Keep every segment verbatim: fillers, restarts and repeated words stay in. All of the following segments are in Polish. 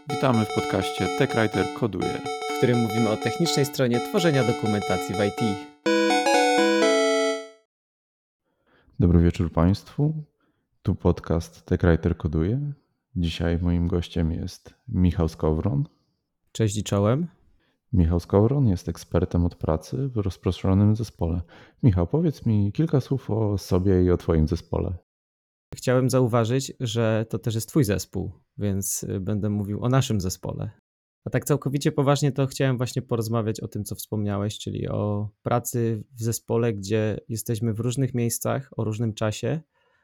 Witamy w podcaście TechWriter Koduje, w którym mówimy o technicznej stronie tworzenia dokumentacji w I T. Dobry wieczór Państwu. Tu podcast TechWriter Koduje. Dzisiaj moim gościem jest Michał Skowron. Cześć i czołem. Michał Skowron jest ekspertem od pracy w rozproszonym zespole. Michał, powiedz mi kilka słów o sobie i o Twoim zespole. Chciałem zauważyć, że to też jest Twój zespół, więc będę mówił o naszym zespole. A tak całkowicie poważnie to chciałem właśnie porozmawiać o tym, co wspomniałeś, czyli o pracy w zespole, gdzie jesteśmy w różnych miejscach, o różnym czasie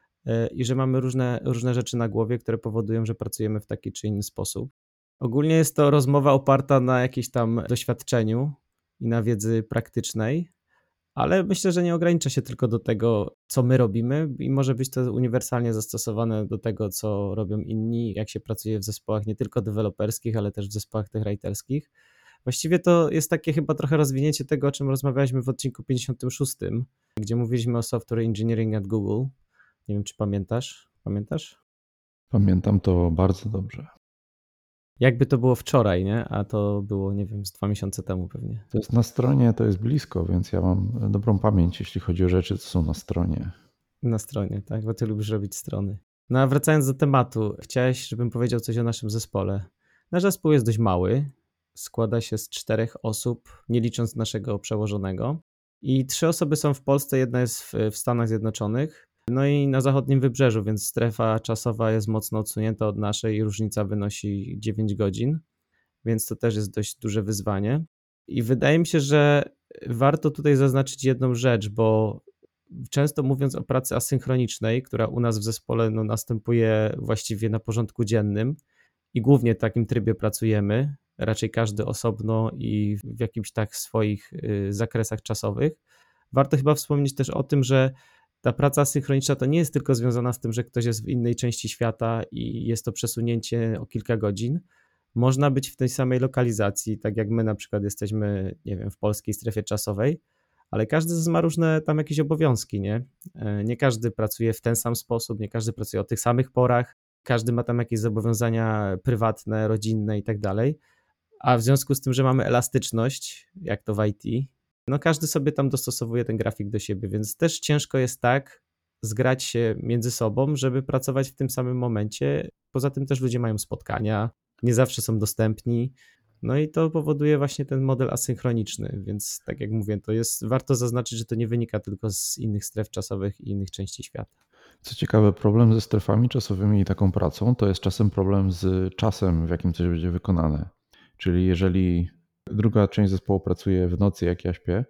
i że mamy różne, różne rzeczy na głowie, które powodują, że pracujemy w taki czy inny sposób. Ogólnie jest to rozmowa oparta na jakimś tam doświadczeniu i na wiedzy praktycznej, ale myślę, że nie ogranicza się tylko do tego, co my robimy i może być to uniwersalnie zastosowane do tego, co robią inni, jak się pracuje w zespołach nie tylko deweloperskich, ale też w zespołach techwriterskich. Właściwie to jest takie chyba trochę rozwinięcie tego, o czym rozmawialiśmy w odcinku pięćdziesiątym szóstym, gdzie mówiliśmy o software engineering at Google. Nie wiem, czy pamiętasz? Pamiętasz? Pamiętam to bardzo dobrze. Jakby to było wczoraj, nie? A to było, nie wiem, z dwa miesiące temu pewnie. To jest na stronie, to jest blisko, więc ja mam dobrą pamięć, jeśli chodzi o rzeczy, co są na stronie. Na stronie, tak? Bo ty lubisz robić strony. No a wracając do tematu, chciałeś, żebym powiedział coś o naszym zespole. Nasz zespół jest dość mały, składa się z czterech osób, nie licząc naszego przełożonego. I trzy osoby są w Polsce, jedna jest w, w Stanach Zjednoczonych, no i na zachodnim wybrzeżu, więc strefa czasowa jest mocno odsunięta od naszej i różnica wynosi dziewięć godzin, więc to też jest dość duże wyzwanie. I wydaje mi się, że warto tutaj zaznaczyć jedną rzecz, bo często mówiąc o pracy asynchronicznej, która u nas w zespole no, następuje właściwie na porządku dziennym i głównie w takim trybie pracujemy, raczej każdy osobno i w jakimś tak swoich y, zakresach czasowych. Warto chyba wspomnieć też o tym, że ta praca asynchroniczna to nie jest tylko związana z tym, że ktoś jest w innej części świata i jest to przesunięcie o kilka godzin. Można być w tej samej lokalizacji, tak jak my na przykład jesteśmy, nie wiem, w polskiej strefie czasowej, ale każdy z nas ma różne tam jakieś obowiązki, nie? Nie każdy pracuje w ten sam sposób, nie każdy pracuje o tych samych porach, każdy ma tam jakieś zobowiązania prywatne, rodzinne i tak dalej, a w związku z tym, że mamy elastyczność, jak to w I T, no każdy sobie tam dostosowuje ten grafik do siebie, więc też ciężko jest tak zgrać się między sobą, żeby pracować w tym samym momencie. Poza tym też ludzie mają spotkania, nie zawsze są dostępni, no i to powoduje właśnie ten model asynchroniczny, więc tak jak mówię, to jest, warto zaznaczyć, że to nie wynika tylko z innych stref czasowych i innych części świata. Co ciekawe, problem ze strefami czasowymi i taką pracą to jest czasem problem z czasem, w jakim coś będzie wykonane. Czyli jeżeli druga część zespołu pracuje w nocy, jak ja śpię,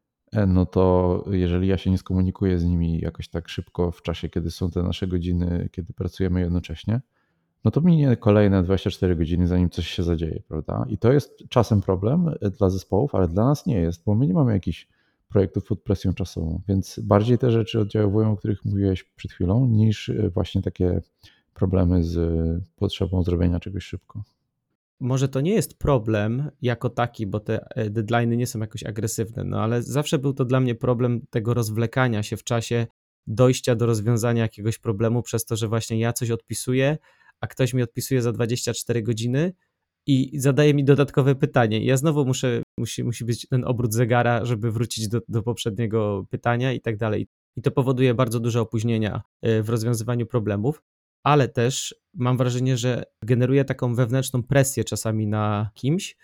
no to jeżeli ja się nie skomunikuję z nimi jakoś tak szybko w czasie, kiedy są te nasze godziny, kiedy pracujemy jednocześnie, no to minie kolejne dwadzieścia cztery godziny, zanim coś się zadzieje, prawda? I to jest czasem problem dla zespołów, ale dla nas nie jest, bo my nie mamy jakichś projektów pod presją czasową, więc bardziej te rzeczy oddziałują, o których mówiłeś przed chwilą, niż właśnie takie problemy z potrzebą zrobienia czegoś szybko. Może to nie jest problem jako taki, bo te deadline'y nie są jakoś agresywne, no ale zawsze był to dla mnie problem tego rozwlekania się w czasie dojścia do rozwiązania jakiegoś problemu przez to, że właśnie ja coś odpisuję, a ktoś mi odpisuje za dwadzieścia cztery godziny i zadaje mi dodatkowe pytanie. I ja znowu muszę, musi, musi być ten obrót zegara, żeby wrócić do, do poprzedniego pytania i tak dalej. I to powoduje bardzo duże opóźnienia w rozwiązywaniu problemów, ale też mam wrażenie, że generuje taką wewnętrzną presję czasami na kimś,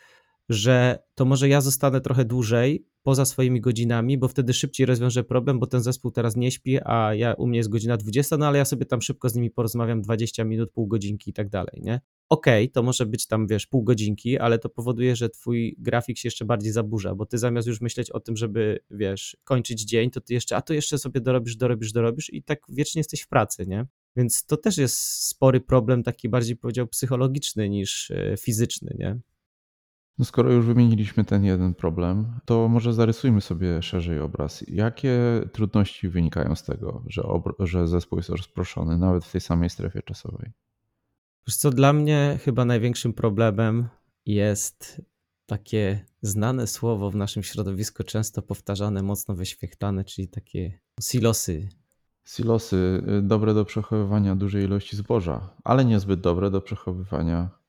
że to może ja zostanę trochę dłużej poza swoimi godzinami, bo wtedy szybciej rozwiążę problem, bo ten zespół teraz nie śpi, a ja, u mnie jest godzina dwudziesta, no ale ja sobie tam szybko z nimi porozmawiam dwadzieścia minut, pół godzinki i tak dalej, nie? Okej, okay, to może być tam, wiesz, pół godzinki, ale to powoduje, że twój grafik się jeszcze bardziej zaburza, bo ty zamiast już myśleć o tym, żeby, wiesz, kończyć dzień, to ty jeszcze, a to jeszcze sobie dorobisz, dorobisz, dorobisz i tak wiecznie jesteś w pracy, nie? Więc to też jest spory problem, taki bardziej powiedział psychologiczny niż fizyczny, nie? No skoro już wymieniliśmy ten jeden problem, to może zarysujmy sobie szerzej obraz. Jakie trudności wynikają z tego, że, obr- że zespół jest rozproszony nawet w tej samej strefie czasowej? Wiesz co, dla mnie chyba największym problemem jest takie znane słowo w naszym środowisku, często powtarzane, mocno wyświetlane, czyli takie silosy. Silosy dobre do przechowywania dużej ilości zboża, ale niezbyt dobre do przechowywania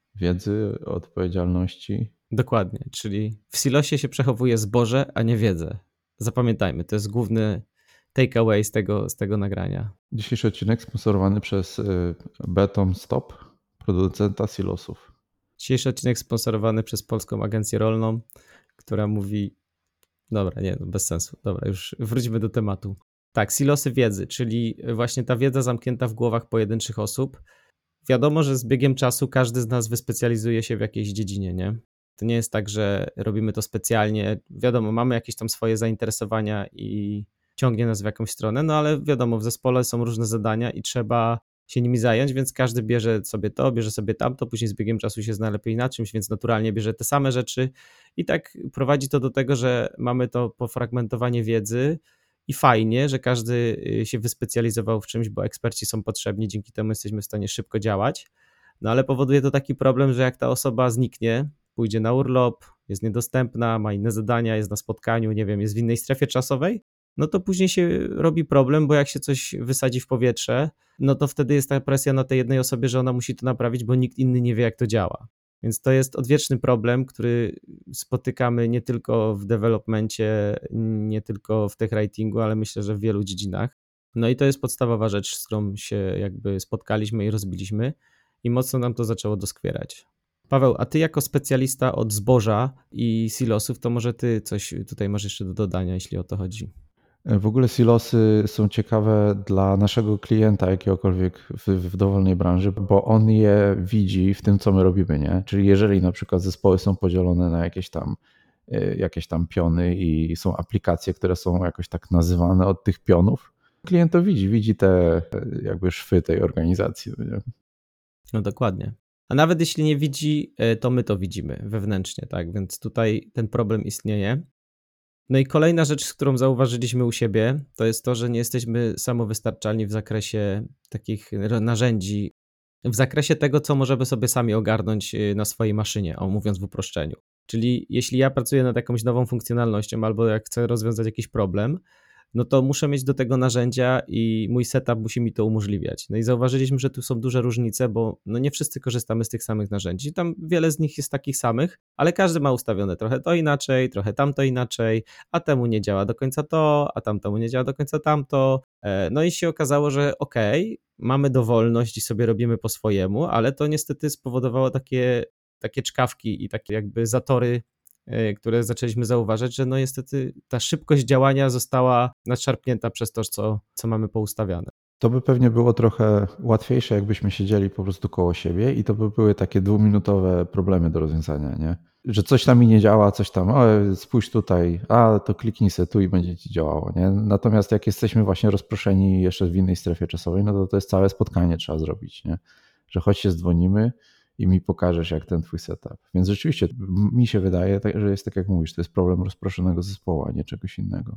wiedzy, odpowiedzialności. Dokładnie, czyli w silosie się przechowuje zboże, a nie wiedzę. Zapamiętajmy, to jest główny takeaway z tego, z tego nagrania. Dzisiejszy odcinek sponsorowany przez Beton Stop, producenta silosów. Dzisiejszy odcinek sponsorowany przez Polską Agencję Rolną, która mówi... Dobra, nie, no bez sensu. Dobra, już wróćmy do tematu. Tak, silosy wiedzy, czyli właśnie ta wiedza zamknięta w głowach pojedynczych osób. Wiadomo, że z biegiem czasu każdy z nas wyspecjalizuje się w jakiejś dziedzinie, nie? To nie jest tak, że robimy to specjalnie. Wiadomo, mamy jakieś tam swoje zainteresowania i ciągnie nas w jakąś stronę, no ale wiadomo, w zespole są różne zadania i trzeba się nimi zająć, więc każdy bierze sobie to, bierze sobie tamto, później z biegiem czasu się zna lepiej na czymś, więc naturalnie bierze te same rzeczy i tak prowadzi to do tego, że mamy to pofragmentowanie wiedzy i fajnie, że każdy się wyspecjalizował w czymś, bo eksperci są potrzebni, dzięki temu jesteśmy w stanie szybko działać, no ale powoduje to taki problem, że jak ta osoba zniknie, pójdzie na urlop, jest niedostępna, ma inne zadania, jest na spotkaniu, nie wiem, jest w innej strefie czasowej, no to później się robi problem, bo jak się coś wysadzi w powietrze, no to wtedy jest ta presja na tej jednej osobie, że ona musi to naprawić, bo nikt inny nie wie, jak to działa. Więc to jest odwieczny problem, który spotykamy nie tylko w developmencie, nie tylko w tech writingu, ale myślę, że w wielu dziedzinach. No i to jest podstawowa rzecz, z którą się jakby spotkaliśmy i rozbiliśmy i mocno nam to zaczęło doskwierać. Paweł, a ty jako specjalista od zboża i silosów, to może ty coś tutaj masz jeszcze do dodania, jeśli o to chodzi. W ogóle silosy są ciekawe dla naszego klienta jakiegokolwiek w, w dowolnej branży, bo on je widzi w tym, co my robimy, nie? Czyli jeżeli na przykład zespoły są podzielone na jakieś tam, jakieś tam piony i są aplikacje, które są jakoś tak nazywane od tych pionów, klient to widzi, widzi te jakby szwy tej organizacji. Nie? No dokładnie. A nawet jeśli nie widzi, to my to widzimy wewnętrznie, tak? Więc tutaj ten problem istnieje. No i kolejna rzecz, którą zauważyliśmy u siebie, to jest to, że nie jesteśmy samowystarczalni w zakresie takich narzędzi, w zakresie tego, co możemy sobie sami ogarnąć na swojej maszynie, o mówiąc w uproszczeniu. Czyli jeśli ja pracuję nad jakąś nową funkcjonalnością albo jak chcę rozwiązać jakiś problem, no to muszę mieć do tego narzędzia i mój setup musi mi to umożliwiać. No i zauważyliśmy, że tu są duże różnice, bo no nie wszyscy korzystamy z tych samych narzędzi. Tam wiele z nich jest takich samych, ale każdy ma ustawione trochę to inaczej, trochę tamto inaczej, a temu nie działa do końca to, a tamtemu nie działa do końca tamto. No i się okazało, że okej, okay, mamy dowolność i sobie robimy po swojemu, ale to niestety spowodowało takie, takie czkawki i takie jakby zatory, które zaczęliśmy zauważać, że no niestety ta szybkość działania została nadszarpnięta przez to, co, co mamy poustawiane. To by pewnie było trochę łatwiejsze, jakbyśmy siedzieli po prostu koło siebie i to by były takie dwuminutowe problemy do rozwiązania, nie? Że coś tam mi nie działa, coś tam, o, spójrz tutaj, a to kliknij se tu i będzie ci działało, nie? Natomiast jak jesteśmy właśnie rozproszeni jeszcze w innej strefie czasowej, no to to jest całe spotkanie trzeba zrobić, nie? Że choć się dzwonimy i mi pokażesz, jak ten twój setup. Więc rzeczywiście mi się wydaje, że jest tak jak mówisz, to jest problem rozproszonego zespołu, a nie czegoś innego.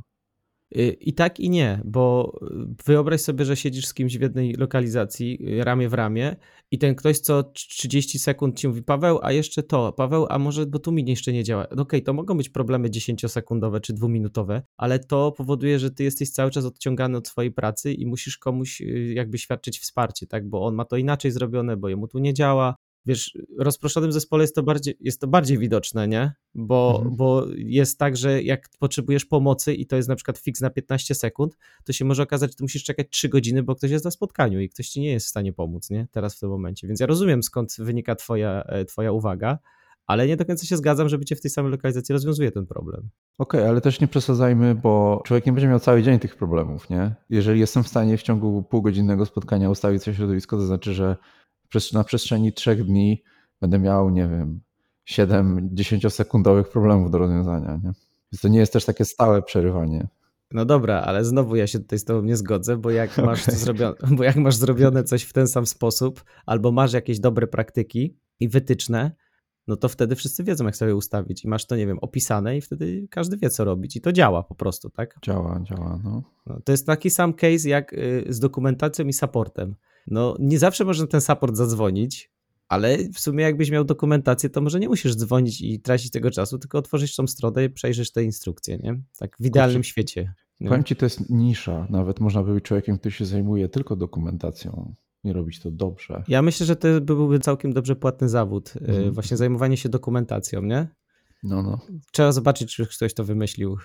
I tak i nie, bo wyobraź sobie, że siedzisz z kimś w jednej lokalizacji, ramię w ramię i ten ktoś co trzydzieści sekund ci mówi, Paweł, a jeszcze to, Paweł, a może, bo tu mi jeszcze nie działa. Okej, okay, to mogą być problemy dziesięciosekundowe czy dwuminutowe, ale to powoduje, że ty jesteś cały czas odciągany od swojej pracy i musisz komuś jakby świadczyć wsparcie, tak, bo on ma to inaczej zrobione, bo jemu tu nie działa. Wiesz, w rozproszonym zespole jest to bardziej, jest to bardziej widoczne, nie? Bo, mhm. bo jest tak, że jak potrzebujesz pomocy i to jest na przykład fix na piętnaście sekund, to się może okazać, że ty musisz czekać trzy godziny, bo ktoś jest na spotkaniu i ktoś ci nie jest w stanie pomóc, nie? Teraz w tym momencie. Więc ja rozumiem, skąd wynika twoja, twoja uwaga, ale nie do końca się zgadzam, że bycie w tej samej lokalizacji rozwiązuje ten problem. Okej, okay, ale też nie przesadzajmy, bo człowiek nie będzie miał cały dzień tych problemów, nie? Jeżeli jestem w stanie w ciągu półgodzinnego spotkania ustawić sobie środowisko, to znaczy, że na przestrzeni trzech dni będę miał, nie wiem, siedem dziesięciosekundowych problemów do rozwiązania, nie? Więc to nie jest też takie stałe przerywanie. No dobra, ale znowu ja się tutaj z tobą nie zgodzę, bo jak masz okay. zrobione, bo jak masz zrobione coś w ten sam sposób, albo masz jakieś dobre praktyki i wytyczne, no to wtedy wszyscy wiedzą, jak sobie ustawić i masz to, nie wiem, opisane i wtedy każdy wie, co robić i to działa po prostu, tak? Działa, działa, no. no to jest taki sam case jak z dokumentacją i supportem. No nie zawsze można ten support zadzwonić, ale w sumie jakbyś miał dokumentację, to może nie musisz dzwonić i tracić tego czasu, tylko otworzysz tą stronę i przejrzysz te instrukcje, nie? Tak w idealnym Kurczę, świecie. Nie? Powiem ci, to jest nisza. Nawet można być człowiekiem, który się zajmuje tylko dokumentacją. i robić to dobrze. Ja myślę, że to byłby całkiem dobrze płatny zawód, Mhm. właśnie zajmowanie się dokumentacją, nie? No, no. Trzeba zobaczyć, czy ktoś to wymyślił.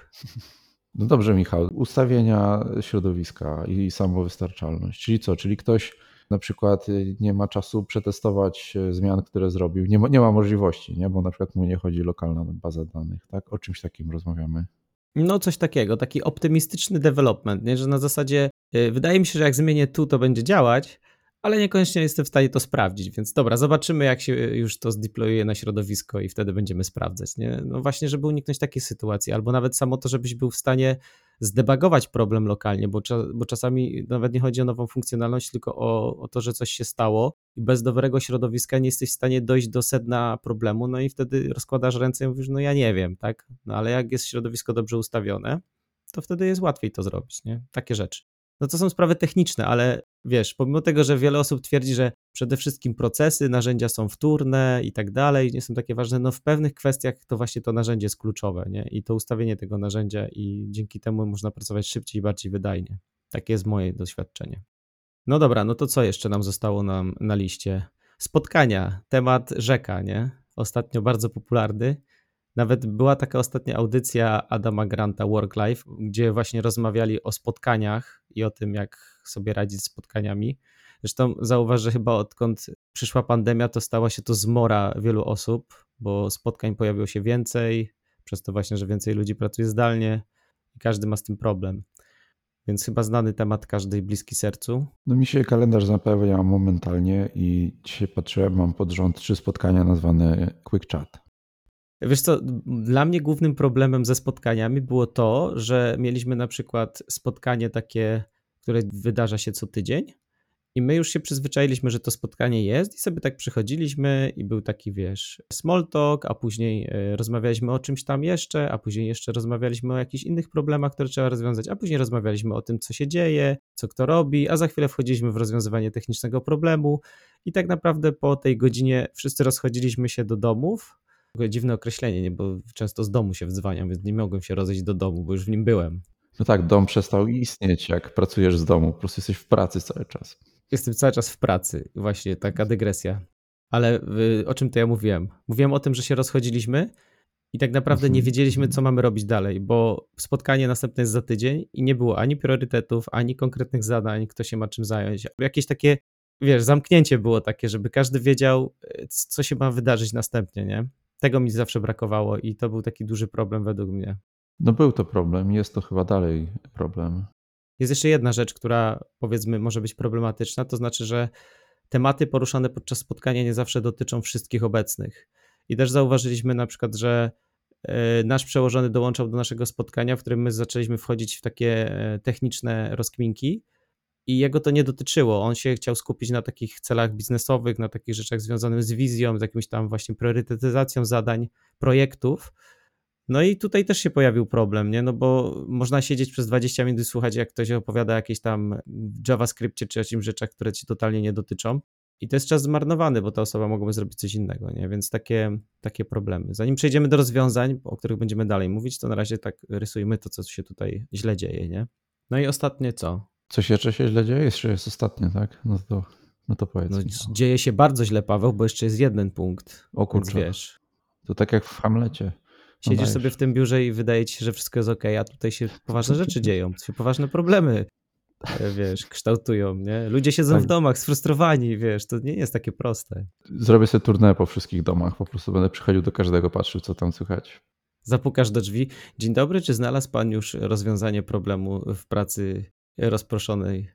No dobrze, Michał. Ustawienia środowiska i samowystarczalność. Czyli co? Czyli ktoś na przykład nie ma czasu przetestować zmian, które zrobił. Nie ma, nie ma możliwości, nie? Bo na przykład mu nie chodzi lokalna baza danych. Tak? O czymś takim rozmawiamy. No coś takiego, taki optymistyczny development, nie? Że na zasadzie yy, wydaje mi się, że jak zmienię tu, to będzie działać, ale niekoniecznie jestem w stanie to sprawdzić, więc dobra, zobaczymy jak się już to zdeployuje na środowisko i wtedy będziemy sprawdzać, nie? No właśnie, żeby uniknąć takiej sytuacji, albo nawet samo to, żebyś był w stanie zdebugować problem lokalnie, bo, cza- bo czasami nawet nie chodzi o nową funkcjonalność, tylko o, o to, że coś się stało i bez dobrego środowiska nie jesteś w stanie dojść do sedna problemu, no i wtedy rozkładasz ręce i mówisz, no ja nie wiem, tak? No ale jak jest środowisko dobrze ustawione, to wtedy jest łatwiej to zrobić, nie? Takie rzeczy. No to są sprawy techniczne, ale wiesz, pomimo tego, że wiele osób twierdzi, że przede wszystkim procesy, narzędzia są wtórne i tak dalej, nie są takie ważne, no w pewnych kwestiach to właśnie to narzędzie jest kluczowe, nie? I to ustawienie tego narzędzia i dzięki temu można pracować szybciej i bardziej wydajnie. Takie jest moje doświadczenie. No dobra, no to co jeszcze nam zostało nam na liście? Spotkania, temat rzeka, nie? Ostatnio bardzo popularny. Nawet była taka ostatnia audycja Adama Granta Work Life, gdzie właśnie rozmawiali o spotkaniach i o tym, jak sobie radzić z spotkaniami. Zresztą zauważ, że chyba odkąd przyszła pandemia, to stała się to zmora wielu osób, bo spotkań pojawiło się więcej, przez to właśnie, że więcej ludzi pracuje zdalnie i każdy ma z tym problem. Więc chyba znany temat, każdy bliski sercu. No mi się kalendarz zapełnia momentalnie i dzisiaj patrzyłem, mam pod rząd trzy spotkania nazwane Quick Chat. Wiesz co, dla mnie głównym problemem ze spotkaniami było to, że mieliśmy na przykład spotkanie takie, które wydarza się co tydzień i my już się przyzwyczailiśmy, że to spotkanie jest i sobie tak przychodziliśmy i był taki, wiesz, small talk, a później rozmawialiśmy o czymś tam jeszcze, a później jeszcze rozmawialiśmy o jakichś innych problemach, które trzeba rozwiązać, a później rozmawialiśmy o tym, co się dzieje, co kto robi, a za chwilę wchodziliśmy w rozwiązywanie technicznego problemu i tak naprawdę po tej godzinie wszyscy rozchodziliśmy się do domów. W ogóle dziwne określenie, nie? Bo często z domu się wdzwaniam, więc nie mogłem się rozejść do domu, bo już w nim byłem. No tak, dom przestał istnieć, jak pracujesz z domu. Po prostu jesteś w pracy cały czas. Jestem cały czas w pracy, właśnie taka dygresja. Ale y, o czym to ja mówiłem? Mówiłem o tym, że się rozchodziliśmy i tak naprawdę nie wiedzieliśmy, co mamy robić dalej, bo spotkanie następne jest za tydzień i nie było ani priorytetów, ani konkretnych zadań, kto się ma czym zająć. Jakieś takie, wiesz, zamknięcie było takie, żeby każdy wiedział, co się ma wydarzyć następnie, nie? Tego mi zawsze brakowało i to był taki duży problem według mnie. No był to problem, jest to chyba dalej problem. Jest jeszcze jedna rzecz, która powiedzmy może być problematyczna, to znaczy, że tematy poruszane podczas spotkania nie zawsze dotyczą wszystkich obecnych. I też zauważyliśmy na przykład, że nasz przełożony dołączał do naszego spotkania, w którym my zaczęliśmy wchodzić w takie techniczne rozkminki i jego to nie dotyczyło. On się chciał skupić na takich celach biznesowych, na takich rzeczach związanych z wizją, z jakimś tam właśnie priorytetyzacją zadań, projektów. No i tutaj też się pojawił problem, nie? No bo można siedzieć przez dwadzieścia minut i słuchać, jak ktoś opowiada jakieś tam w JavaScriptie czy jakimś rzeczach, które ci totalnie nie dotyczą. I to jest czas zmarnowany, bo ta osoba mogłaby zrobić coś innego, nie? Więc takie, takie problemy. Zanim przejdziemy do rozwiązań, o których będziemy dalej mówić, to na razie tak rysujmy to, co się tutaj źle dzieje, nie? No i ostatnie co? Coś jeszcze się źle dzieje? Jeszcze jest ostatnie, tak? No to, no to powiedz. No, dzieje się bardzo źle, Paweł, bo jeszcze jest jeden punkt. O kurczę. Więc wiesz. To tak jak w Hamlecie. No Siedzisz sobie w tym biurze i wydaje ci się, że wszystko jest okej, a tutaj się poważne rzeczy dzieją, się poważne problemy, wiesz, kształtują, nie? Ludzie siedzą tak w domach sfrustrowani, wiesz, to nie jest takie proste. Zrobię sobie tournée po wszystkich domach, po prostu będę przychodził do każdego, patrzył, co tam słychać. Zapukasz do drzwi. Dzień dobry, czy znalazł pan już rozwiązanie problemu w pracy rozproszonej?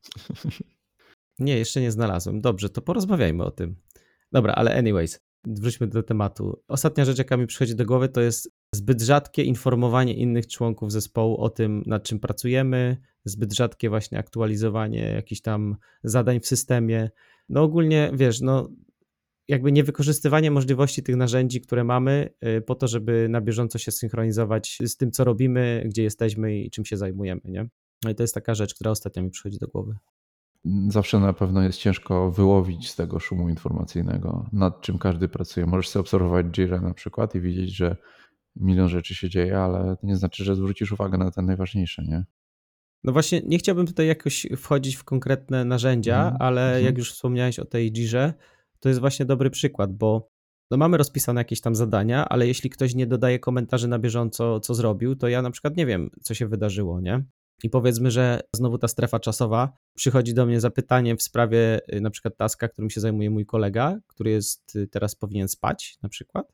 Nie, jeszcze nie znalazłem. Dobrze, to porozmawiajmy o tym. Dobra, ale anyways, wróćmy do tematu. Ostatnia rzecz, jaka mi przychodzi do głowy, to jest zbyt rzadkie informowanie innych członków zespołu o tym, nad czym pracujemy, zbyt rzadkie właśnie aktualizowanie jakichś tam zadań w systemie. No ogólnie, wiesz, no jakby niewykorzystywanie możliwości tych narzędzi, które mamy po to, żeby na bieżąco się synchronizować z tym, co robimy, gdzie jesteśmy i czym się zajmujemy, nie? No i to jest taka rzecz, która ostatnio mi przychodzi do głowy. Zawsze na pewno jest ciężko wyłowić z tego szumu informacyjnego, nad czym każdy pracuje. Możesz sobie obserwować Jirę na przykład i widzieć, że milion rzeczy się dzieje, ale to nie znaczy, że zwrócisz uwagę na te najważniejsze, nie? No właśnie, nie chciałbym tutaj jakoś wchodzić w konkretne narzędzia, Mhm, ale mhm. jak już wspomniałeś o tej Jirze, to jest właśnie dobry przykład, bo no mamy rozpisane jakieś tam zadania, ale jeśli ktoś nie dodaje komentarzy na bieżąco, co zrobił, to ja na przykład nie wiem, co się wydarzyło, nie? I powiedzmy, że znowu ta strefa czasowa, przychodzi do mnie zapytanie w sprawie y, na przykład taska, którym się zajmuje mój kolega, który jest y, teraz powinien spać na przykład.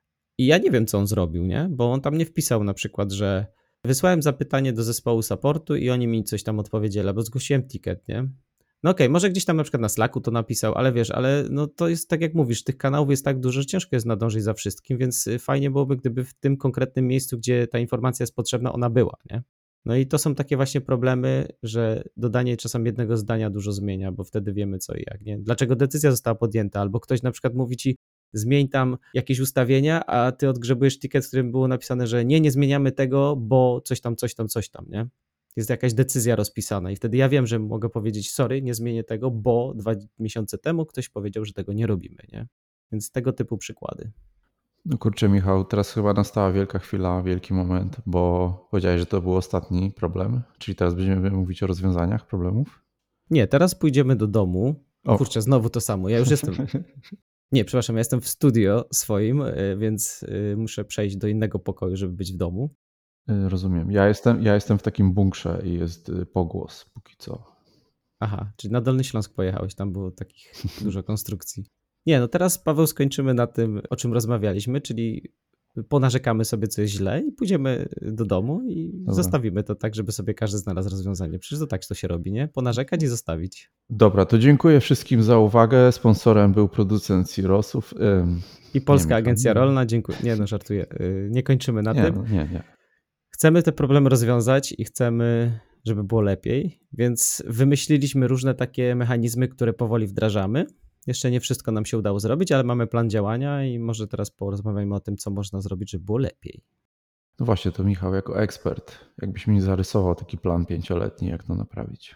I ja nie wiem, co on zrobił, nie? Bo on tam nie wpisał na przykład, że wysłałem zapytanie do zespołu supportu i oni mi coś tam odpowiedzieli, albo zgłosiłem ticket, nie? No okej, może gdzieś tam na przykład na Slacku to napisał, ale wiesz, ale no to jest tak jak mówisz, tych kanałów jest tak dużo, że ciężko jest nadążyć za wszystkim, więc y, fajnie byłoby, gdyby w tym konkretnym miejscu, gdzie ta informacja jest potrzebna, ona była, nie? No i to są takie właśnie problemy, że dodanie czasem jednego zdania dużo zmienia, bo wtedy wiemy co i jak, nie? Dlaczego decyzja została podjęta, albo ktoś na przykład mówi ci, zmień tam jakieś ustawienia, a ty odgrzebujesz ticket, w którym było napisane, że nie, nie zmieniamy tego, bo coś tam, coś tam, coś tam, nie? Jest jakaś decyzja rozpisana i wtedy ja wiem, że mogę powiedzieć, sorry, nie zmienię tego, bo dwa miesiące temu ktoś powiedział, że tego nie robimy, nie? Więc tego typu przykłady. No kurczę, Michał, teraz chyba nastała wielka chwila, wielki moment, bo powiedziałeś, że to był ostatni problem, czyli teraz będziemy mówić o rozwiązaniach problemów. Nie, teraz pójdziemy do domu. O. Kurczę, znowu to samo, ja już jestem... Nie, przepraszam, ja jestem w studio swoim, więc muszę przejść do innego pokoju, żeby być w domu. Rozumiem. Ja jestem, ja jestem w takim bunkrze i jest pogłos póki co. Aha, czyli na Dolny Śląsk pojechałeś, tam było takich dużo konstrukcji. Nie, no teraz, Paweł, skończymy na tym, o czym rozmawialiśmy, czyli ponarzekamy sobie, co jest źle i pójdziemy do domu i Dobra. Zostawimy to tak, żeby sobie każdy znalazł rozwiązanie. Przecież to tak to się robi, nie? Ponarzekać i zostawić. Dobra, to dziękuję wszystkim za uwagę. Sponsorem był producent Cirosów. I Polska Agencja Rolna, dziękuję. Nie no, żartuję. Nie kończymy na nie, tym. No, nie, nie. Chcemy te problemy rozwiązać i chcemy, żeby było lepiej, więc wymyśliliśmy różne takie mechanizmy, które powoli wdrażamy. Jeszcze nie wszystko nam się udało zrobić, ale mamy plan działania i może teraz porozmawiajmy o tym, co można zrobić, żeby było lepiej. No właśnie, to Michał jako ekspert, jakbyś mi zarysował taki plan pięcioletni, jak to naprawić.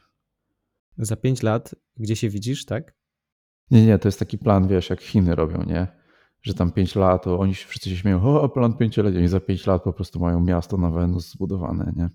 Za pięć lat, gdzie się widzisz, tak? Nie, nie, to jest taki plan, wiesz, jak Chiny robią, nie? Że tam pięć lat, to oni wszyscy się śmieją, o, plan pięcioletni, i za pięć lat po prostu mają miasto na Wenus zbudowane, nie?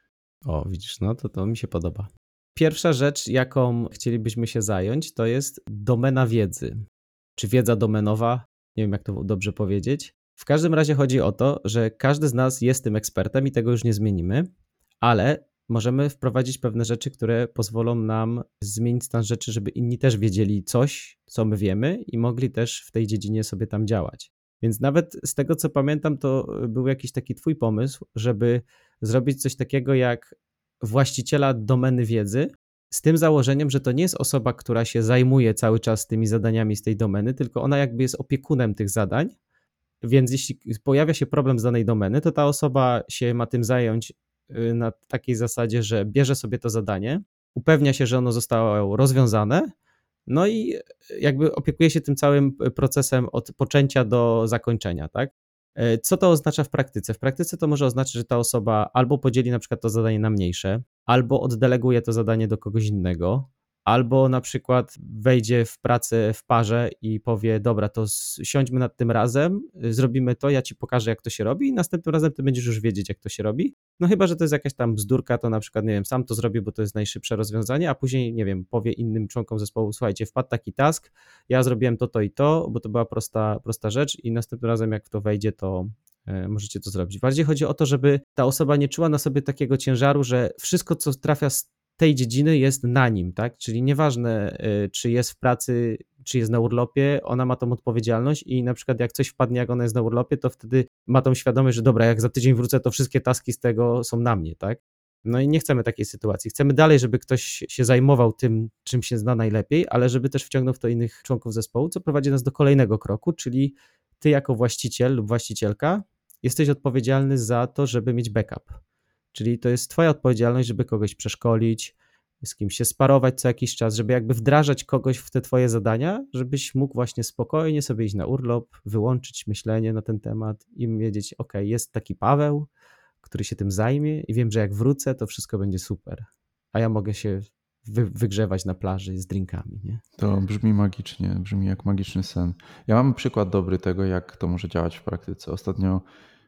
O, widzisz, no to to mi się podoba. Pierwsza rzecz, jaką chcielibyśmy się zająć, to jest domena wiedzy. Czy wiedza domenowa? Nie wiem, jak to dobrze powiedzieć. W każdym razie chodzi o to, że każdy z nas jest tym ekspertem i tego już nie zmienimy, ale możemy wprowadzić pewne rzeczy, które pozwolą nam zmienić stan rzeczy, żeby inni też wiedzieli coś, co my wiemy i mogli też w tej dziedzinie sobie tam działać. Więc nawet z tego, co pamiętam, to był jakiś taki twój pomysł, żeby zrobić coś takiego jak właściciela domeny wiedzy, z tym założeniem, że to nie jest osoba, która się zajmuje cały czas tymi zadaniami z tej domeny, tylko ona jakby jest opiekunem tych zadań, więc jeśli pojawia się problem z danej domeny, to ta osoba się ma tym zająć na takiej zasadzie, że bierze sobie to zadanie, upewnia się, że ono zostało rozwiązane, no i jakby opiekuje się tym całym procesem od poczęcia do zakończenia, tak? Co to oznacza w praktyce? W praktyce to może oznaczać, że ta osoba albo podzieli na przykład to zadanie na mniejsze, albo oddeleguje to zadanie do kogoś innego, albo na przykład wejdzie w pracę w parze i powie, dobra, to siądźmy nad tym razem, zrobimy to, ja ci pokażę, jak to się robi i następnym razem ty będziesz już wiedzieć, jak to się robi. No chyba, że to jest jakaś tam bzdurka, to na przykład, nie wiem, sam to zrobię, bo to jest najszybsze rozwiązanie, a później, nie wiem, powie innym członkom zespołu, słuchajcie, wpadł taki task, ja zrobiłem to, to i to, bo to była prosta, prosta rzecz i następnym razem, jak w to wejdzie, to możecie to zrobić. Bardziej chodzi o to, żeby ta osoba nie czuła na sobie takiego ciężaru, że wszystko, co trafia z tej dziedziny jest na nim, tak? Czyli nieważne, czy jest w pracy, czy jest na urlopie, ona ma tą odpowiedzialność i na przykład jak coś wpadnie, jak ona jest na urlopie, to wtedy ma tą świadomość, że dobra, jak za tydzień wrócę, to wszystkie taski z tego są na mnie, tak? No i nie chcemy takiej sytuacji. Chcemy dalej, żeby ktoś się zajmował tym, czym się zna najlepiej, ale żeby też wciągnął w to innych członków zespołu, co prowadzi nas do kolejnego kroku, czyli ty jako właściciel lub właścicielka jesteś odpowiedzialny za to, żeby mieć backup. Czyli to jest twoja odpowiedzialność, żeby kogoś przeszkolić, z kimś się sparować co jakiś czas, żeby jakby wdrażać kogoś w te twoje zadania, żebyś mógł właśnie spokojnie sobie iść na urlop, wyłączyć myślenie na ten temat i wiedzieć, ok, jest taki Paweł, który się tym zajmie i wiem, że jak wrócę, to wszystko będzie super. A ja mogę się wy- wygrzewać na plaży z drinkami, nie? To brzmi magicznie, brzmi jak magiczny sen. Ja mam przykład dobry tego, jak to może działać w praktyce. Ostatnio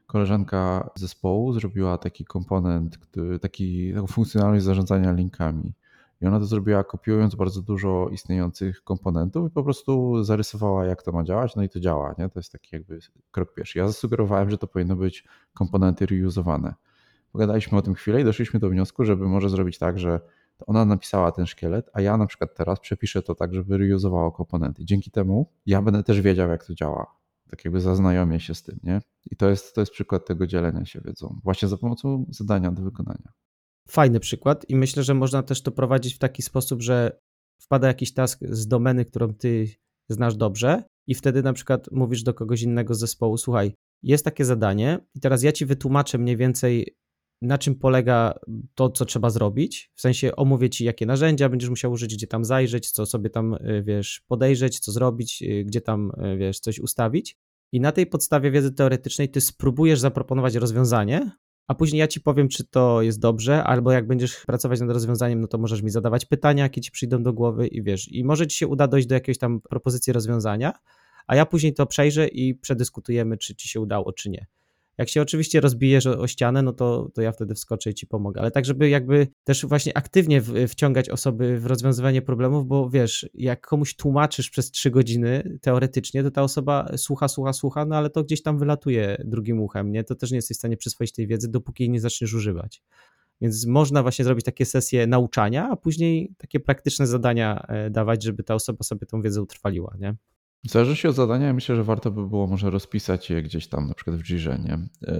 koleżanka z zespołu zrobiła taki komponent, który, taki, taką funkcjonalność zarządzania linkami. I ona to zrobiła kopiując bardzo dużo istniejących komponentów i po prostu zarysowała, jak to ma działać, no i to działa, nie? To jest taki jakby krok pierwszy. Ja zasugerowałem, że to powinno być komponenty reuzowane. Pogadaliśmy o tym chwilę i doszliśmy do wniosku, żeby może zrobić tak, że ona napisała ten szkielet, a ja na przykład teraz przepiszę to tak, żeby reuzowało komponenty. Dzięki temu ja będę też wiedział, jak to działa. Tak jakby zaznajomię się z tym, nie? I to jest, to jest przykład tego dzielenia się wiedzą. Właśnie za pomocą zadania do wykonania. Fajny przykład i myślę, że można też to prowadzić w taki sposób, że wpada jakiś task z domeny, którą ty znasz dobrze i wtedy na przykład mówisz do kogoś innego z zespołu, słuchaj, jest takie zadanie i teraz ja ci wytłumaczę mniej więcej, na czym polega to, co trzeba zrobić, w sensie omówię ci, jakie narzędzia będziesz musiał użyć, gdzie tam zajrzeć, co sobie tam, wiesz, podejrzeć, co zrobić, gdzie tam, wiesz, coś ustawić i na tej podstawie wiedzy teoretycznej ty spróbujesz zaproponować rozwiązanie, a później ja ci powiem, czy to jest dobrze, albo jak będziesz pracować nad rozwiązaniem, no to możesz mi zadawać pytania, jakie ci przyjdą do głowy i wiesz, i może ci się uda dojść do jakiejś tam propozycji rozwiązania, a ja później to przejrzę i przedyskutujemy, czy ci się udało, czy nie. Jak się oczywiście rozbijesz o, o ścianę, no to, to ja wtedy wskoczę i ci pomogę, ale tak, żeby jakby też właśnie aktywnie w, wciągać osoby w rozwiązywanie problemów, bo wiesz, jak komuś tłumaczysz przez trzy godziny teoretycznie, to ta osoba słucha, słucha, słucha, no ale to gdzieś tam wylatuje drugim uchem, nie? To też nie jesteś w stanie przyswoić tej wiedzy, dopóki jej nie zaczniesz używać. Więc można właśnie zrobić takie sesje nauczania, a później takie praktyczne zadania dawać, żeby ta osoba sobie tą wiedzę utrwaliła, nie? W zależności od zadania, myślę, że warto by było może rozpisać je gdzieś tam, na przykład w Jirze, nie?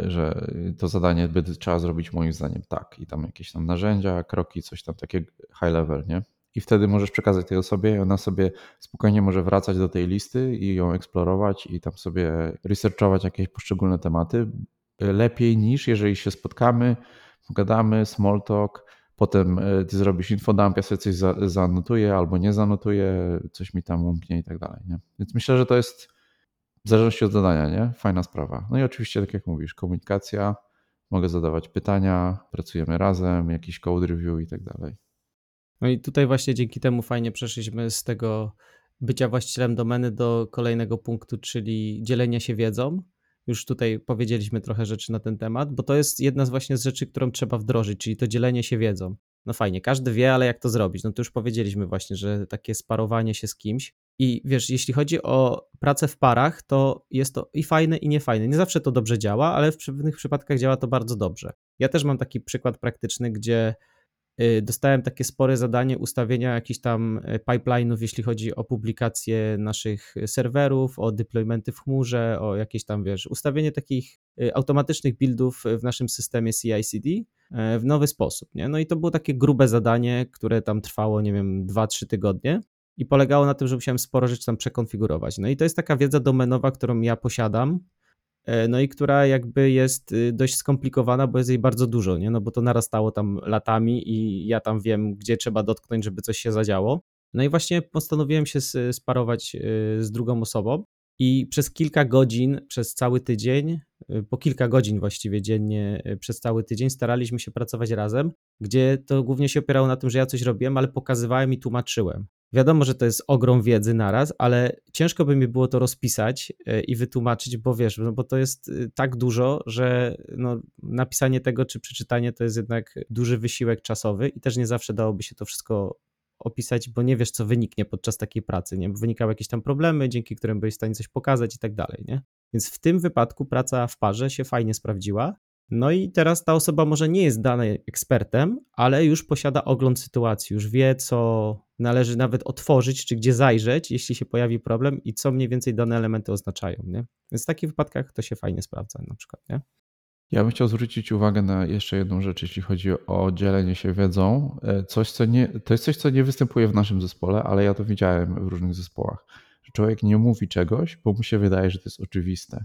Że to zadanie by trzeba zrobić moim zdaniem tak i tam jakieś tam narzędzia, kroki, coś tam takie high level, nie? I wtedy możesz przekazać tej osobie i ona sobie spokojnie może wracać do tej listy i ją eksplorować i tam sobie researchować jakieś poszczególne tematy lepiej niż jeżeli się spotkamy, pogadamy, small talk, potem ty zrobisz infodump, ja sobie coś zanotuję albo nie zanotuję, coś mi tam umknie i tak dalej. Nie? Więc myślę, że to jest w zależności od zadania, nie? Fajna sprawa. No i oczywiście, tak jak mówisz, komunikacja, mogę zadawać pytania, pracujemy razem, jakiś code review i tak dalej. No i tutaj właśnie dzięki temu fajnie przeszliśmy z tego bycia właścicielem domeny do kolejnego punktu, czyli dzielenia się wiedzą. Już tutaj powiedzieliśmy trochę rzeczy na ten temat, bo to jest jedna z właśnie z rzeczy, którą trzeba wdrożyć, czyli to dzielenie się wiedzą. No fajnie, każdy wie, ale jak to zrobić? No to już powiedzieliśmy właśnie, że takie sparowanie się z kimś. I wiesz, jeśli chodzi o pracę w parach, to jest to i fajne, i niefajne. Nie zawsze to dobrze działa, ale w pewnych przypadkach działa to bardzo dobrze. Ja też mam taki przykład praktyczny, gdzie dostałem takie spore zadanie ustawienia jakichś tam pipeline'ów, jeśli chodzi o publikację naszych serwerów, o deploymenty w chmurze, o jakieś tam, wiesz, ustawienie takich automatycznych buildów w naszym systemie C I C D w nowy sposób, nie? No i to było takie grube zadanie, które tam trwało, nie wiem, dwa trzy tygodnie i polegało na tym, że musiałem sporo rzeczy tam przekonfigurować. No i to jest taka wiedza domenowa, którą ja posiadam, no i która jakby jest dość skomplikowana, bo jest jej bardzo dużo, nie? No bo to narastało tam latami i ja tam wiem, gdzie trzeba dotknąć, żeby coś się zadziało. No i właśnie postanowiłem się sparować z drugą osobą i przez kilka godzin, przez cały tydzień, po kilka godzin właściwie dziennie przez cały tydzień staraliśmy się pracować razem, gdzie to głównie się opierało na tym, że ja coś robiłem, ale pokazywałem i tłumaczyłem. Wiadomo, że to jest ogrom wiedzy naraz, ale ciężko by mi było to rozpisać i wytłumaczyć, bo wiesz, no bo to jest tak dużo, że no, napisanie tego czy przeczytanie to jest jednak duży wysiłek czasowy i też nie zawsze dałoby się to wszystko opisać, bo nie wiesz, co wyniknie podczas takiej pracy, nie? Bo wynikały jakieś tam problemy, dzięki którym byłeś w stanie coś pokazać i tak dalej, nie? Więc w tym wypadku praca w parze się fajnie sprawdziła. No i teraz ta osoba może nie jest danym ekspertem, ale już posiada ogląd sytuacji, już wie, co należy nawet otworzyć, czy gdzie zajrzeć, jeśli się pojawi problem i co mniej więcej dane elementy oznaczają, nie? Więc w takich wypadkach to się fajnie sprawdza na przykład, nie? Ja bym chciał zwrócić uwagę na jeszcze jedną rzecz, jeśli chodzi o dzielenie się wiedzą. Coś, co nie, to jest coś, co nie występuje w naszym zespole, ale ja to widziałem w różnych zespołach, że człowiek nie mówi czegoś, bo mu się wydaje, że to jest oczywiste.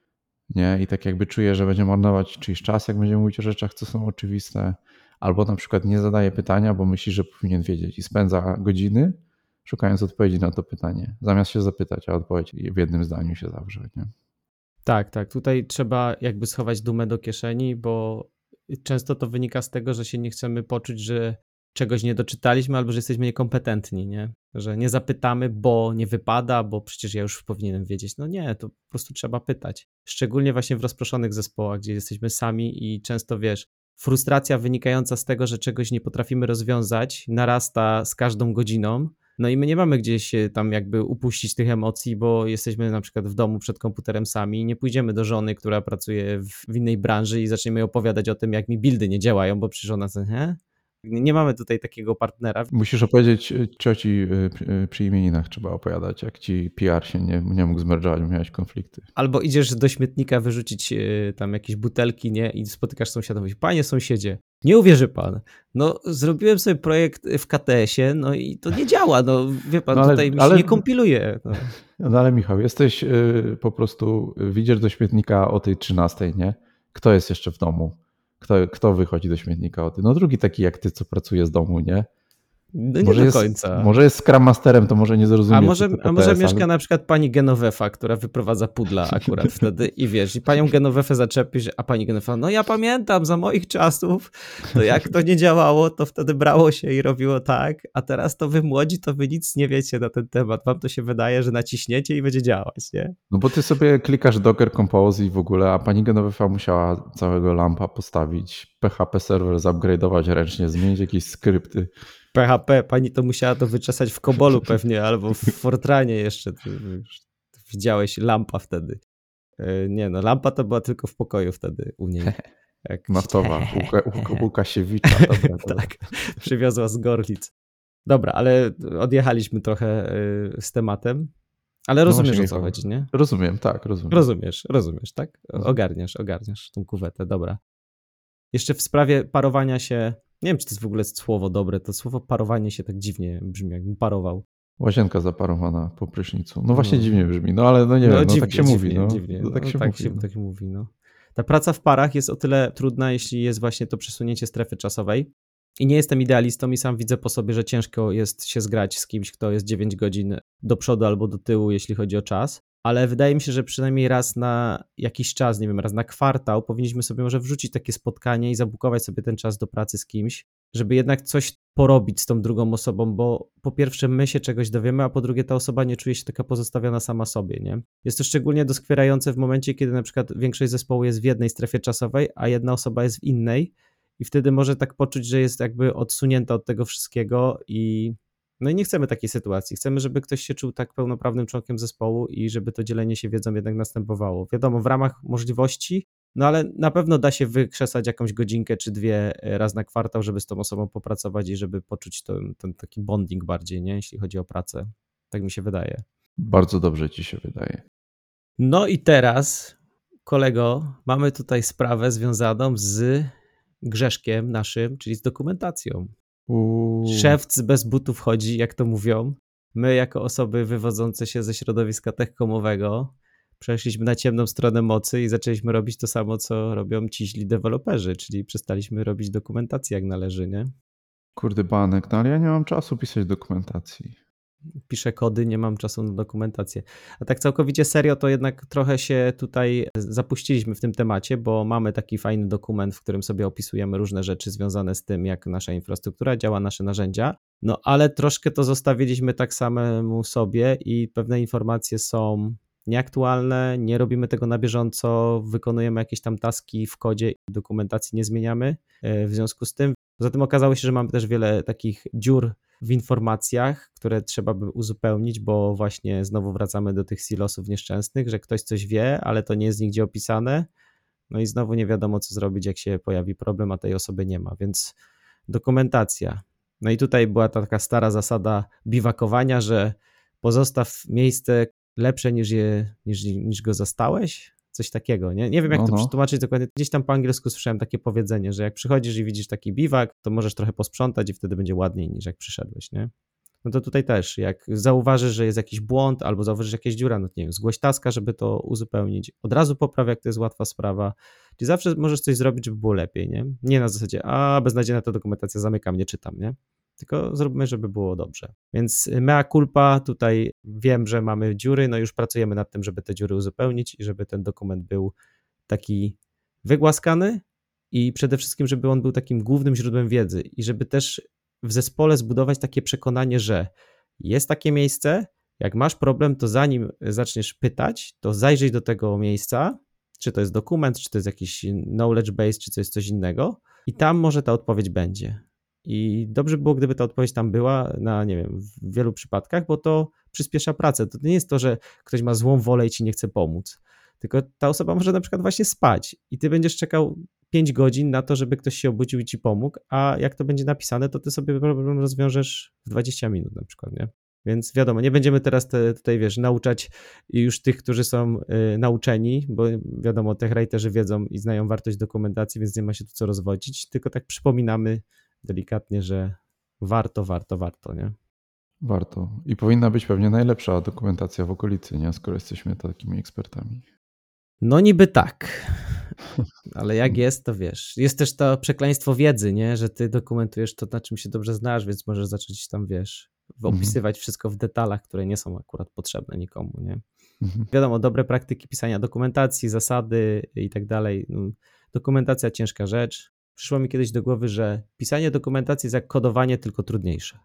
Nie? I tak jakby czuje, że będzie marnować czyjś czas, jak będzie mówić o rzeczach, co są oczywiste, albo na przykład nie zadaje pytania, bo myśli, że powinien wiedzieć i spędza godziny szukając odpowiedzi na to pytanie, zamiast się zapytać, a odpowiedź w jednym zdaniu się zawrze. Nie? Tak, tak. Tutaj trzeba jakby schować dumę do kieszeni, bo często to wynika z tego, że się nie chcemy poczuć, że czegoś nie doczytaliśmy albo że jesteśmy niekompetentni, nie? że nie zapytamy, bo nie wypada, bo przecież ja już powinienem wiedzieć. No nie, to po prostu trzeba pytać. Szczególnie właśnie w rozproszonych zespołach, gdzie jesteśmy sami i często, wiesz, frustracja wynikająca z tego, że czegoś nie potrafimy rozwiązać, narasta z każdą godziną. No i my nie mamy gdzieś tam jakby upuścić tych emocji, bo jesteśmy na przykład w domu przed komputerem sami i nie pójdziemy do żony, która pracuje w, w innej branży i zaczniemy opowiadać o tym, jak mi buildy nie działają, bo przecież ona chce, he? Nie mamy tutaj takiego partnera. Musisz opowiedzieć cioci przy imieninach, trzeba opowiadać, jak ci P R się nie, nie mógł zmerdżować, bo miałeś konflikty. Albo idziesz do śmietnika wyrzucić tam jakieś butelki, nie? I spotykasz sąsiada, mówisz, panie sąsiedzie, nie uwierzy pan, no zrobiłem sobie projekt w K T S ie, no i to nie działa, no wie pan, no ale, tutaj mi się ale, nie kompiluje. No. no ale Michał, jesteś yy, po prostu, widzisz do śmietnika o tej trzynastej, nie? Kto jest jeszcze w domu? Kto, kto wychodzi do śmietnika o tej? No drugi taki jak ty, co pracuje z domu, nie? No nie może do jest, końca. Może jest Scrum Masterem, to może nie zrozumie. A może, P T S, a może ale... mieszka na przykład pani Genovefa, która wyprowadza pudla akurat wtedy i wiesz, i panią Genovefę zaczepisz, a pani Genovefa, no ja pamiętam za moich czasów, to jak to nie działało, to wtedy brało się i robiło tak, a teraz to wy młodzi, to wy nic nie wiecie na ten temat, wam to się wydaje, że naciśniecie i będzie działać, nie? No bo ty sobie klikasz Docker Compose i w ogóle, a pani Genovefa musiała całego lampa postawić, P H P serwer zupgrade'ować ręcznie, zmienić jakieś skrypty. P H P, pani to musiała to wyczesać w Kobolu pewnie, albo w Fortranie jeszcze. Ty, widziałeś lampa wtedy. Nie no, lampa to była tylko w pokoju wtedy u niej. Jak... Naftowa, u Łukasiewicza. Dobra, tak, przywiozła z Gorlic. Dobra, ale odjechaliśmy trochę z tematem. Ale rozumiesz, no o co chodzi, nie? Rozumiem, tak, rozumiem. Rozumiesz, rozumiesz, tak? Ogarniasz, ogarniasz tą kuwetę, dobra. Jeszcze w sprawie parowania się, nie wiem, czy to jest w ogóle słowo dobre, to słowo parowanie się tak dziwnie brzmi, jakbym parował. Łazienka zaparowana po prysznicu. No właśnie no. dziwnie brzmi, no ale no nie no, wiem, dziwnie, no tak się dziwnie, mówi. No. Dziwnie. No, tak no, się tak mówi. Się, no. tak się mówi, no. Ta praca w parach jest o tyle trudna, jeśli jest właśnie to przesunięcie strefy czasowej. I nie jestem idealistą i sam widzę po sobie, że ciężko jest się zgrać z kimś, kto jest dziewięć godzin do przodu albo do tyłu, jeśli chodzi o czas. Ale wydaje mi się, że przynajmniej raz na jakiś czas, nie wiem, raz na kwartał powinniśmy sobie może wrzucić takie spotkanie i zabukować sobie ten czas do pracy z kimś, żeby jednak coś porobić z tą drugą osobą, bo po pierwsze my się czegoś dowiemy, a po drugie ta osoba nie czuje się taka pozostawiona sama sobie, nie? Jest to szczególnie doskwierające w momencie, kiedy na przykład większość zespołu jest w jednej strefie czasowej, a jedna osoba jest w innej i wtedy może tak poczuć, że jest jakby odsunięta od tego wszystkiego i no i nie chcemy takiej sytuacji. Chcemy, żeby ktoś się czuł tak pełnoprawnym członkiem zespołu i żeby to dzielenie się wiedzą jednak następowało. Wiadomo, w ramach możliwości, no ale na pewno da się wykrzesać jakąś godzinkę czy dwie raz na kwartał, żeby z tą osobą popracować i żeby poczuć ten, ten taki bonding bardziej, nie? Jeśli chodzi o pracę. Tak mi się wydaje. Bardzo dobrze ci się wydaje. No i teraz, kolego, mamy tutaj sprawę związaną z grzeszkiem naszym, czyli z dokumentacją. Uuu. Szewc bez butów chodzi, jak to mówią. My jako osoby wywodzące się ze środowiska techkomowego przeszliśmy na ciemną stronę mocy i zaczęliśmy robić to samo, co robią ci źli deweloperzy, czyli przestaliśmy robić dokumentację jak należy, nie? Kurde banek, no ale ja nie mam czasu pisać dokumentacji. Piszę kody, nie mam czasu na dokumentację. A tak całkowicie serio, to jednak trochę się tutaj zapuściliśmy w tym temacie, bo mamy taki fajny dokument, w którym sobie opisujemy różne rzeczy związane z tym, jak nasza infrastruktura działa, nasze narzędzia, no ale troszkę to zostawiliśmy tak samemu sobie i pewne informacje są nieaktualne, nie robimy tego na bieżąco, wykonujemy jakieś tam taski w kodzie i dokumentacji nie zmieniamy w związku z tym. Poza tym okazało się, że mamy też wiele takich dziur w informacjach, które trzeba by uzupełnić, bo właśnie znowu wracamy do tych silosów nieszczęsnych, że ktoś coś wie, ale to nie jest nigdzie opisane, no i znowu nie wiadomo, co zrobić, jak się pojawi problem, a tej osoby nie ma, więc dokumentacja. No i tutaj była taka stara zasada biwakowania, że pozostaw miejsce lepsze niż, je, niż, niż go zastałeś, coś takiego, nie? Nie wiem, jak no, to no. przetłumaczyć dokładnie. Gdzieś tam po angielsku słyszałem takie powiedzenie, że jak przychodzisz i widzisz taki biwak, to możesz trochę posprzątać i wtedy będzie ładniej niż jak przyszedłeś, nie? No to tutaj też, jak zauważysz, że jest jakiś błąd albo zauważysz jakieś dziura, no to nie wiem, zgłoś taska, żeby to uzupełnić. Od razu popraw, jak to jest łatwa sprawa. Czyli zawsze możesz coś zrobić, żeby było lepiej, nie? Nie na zasadzie, a beznadziejna ta dokumentacja, zamykam, nie czytam, nie? Tylko zróbmy, żeby było dobrze. Więc mea culpa, tutaj wiem, że mamy dziury, no już pracujemy nad tym, żeby te dziury uzupełnić i żeby ten dokument był taki wygłaskany i przede wszystkim, żeby on był takim głównym źródłem wiedzy i żeby też w zespole zbudować takie przekonanie, że jest takie miejsce, jak masz problem, to zanim zaczniesz pytać, to zajrzyj do tego miejsca, czy to jest dokument, czy to jest jakiś knowledge base, czy to jest coś innego i tam może ta odpowiedź będzie. I dobrze by było, gdyby ta odpowiedź tam była na, nie wiem, w wielu przypadkach, bo to przyspiesza pracę. To nie jest to, że ktoś ma złą wolę i ci nie chce pomóc, tylko ta osoba może na przykład właśnie spać i ty będziesz czekał pięć godzin na to, żeby ktoś się obudził i ci pomógł, a jak to będzie napisane, to ty sobie problem rozwiążesz w dwadzieścia minut na przykład, nie? Więc wiadomo, nie będziemy teraz te, tutaj, wiesz, nauczać już tych, którzy są y, nauczeni, bo wiadomo, techwriterzy wiedzą i znają wartość dokumentacji, więc nie ma się tu co rozwodzić, tylko tak przypominamy delikatnie, że warto, warto, warto, nie? Warto. I powinna być pewnie najlepsza dokumentacja w okolicy, nie? Skoro jesteśmy takimi ekspertami. No niby tak, ale jak jest, to wiesz. Jest też to przekleństwo wiedzy, nie? Że ty dokumentujesz to, na czym się dobrze znasz, więc możesz zacząć tam, wiesz, opisywać mhm. wszystko w detalach, które nie są akurat potrzebne nikomu, nie? Mhm. Wiadomo, dobre praktyki pisania dokumentacji, zasady i tak dalej. Dokumentacja ciężka rzecz. Przyszło mi kiedyś do głowy, że pisanie dokumentacji jest jak kodowanie, tylko trudniejsze.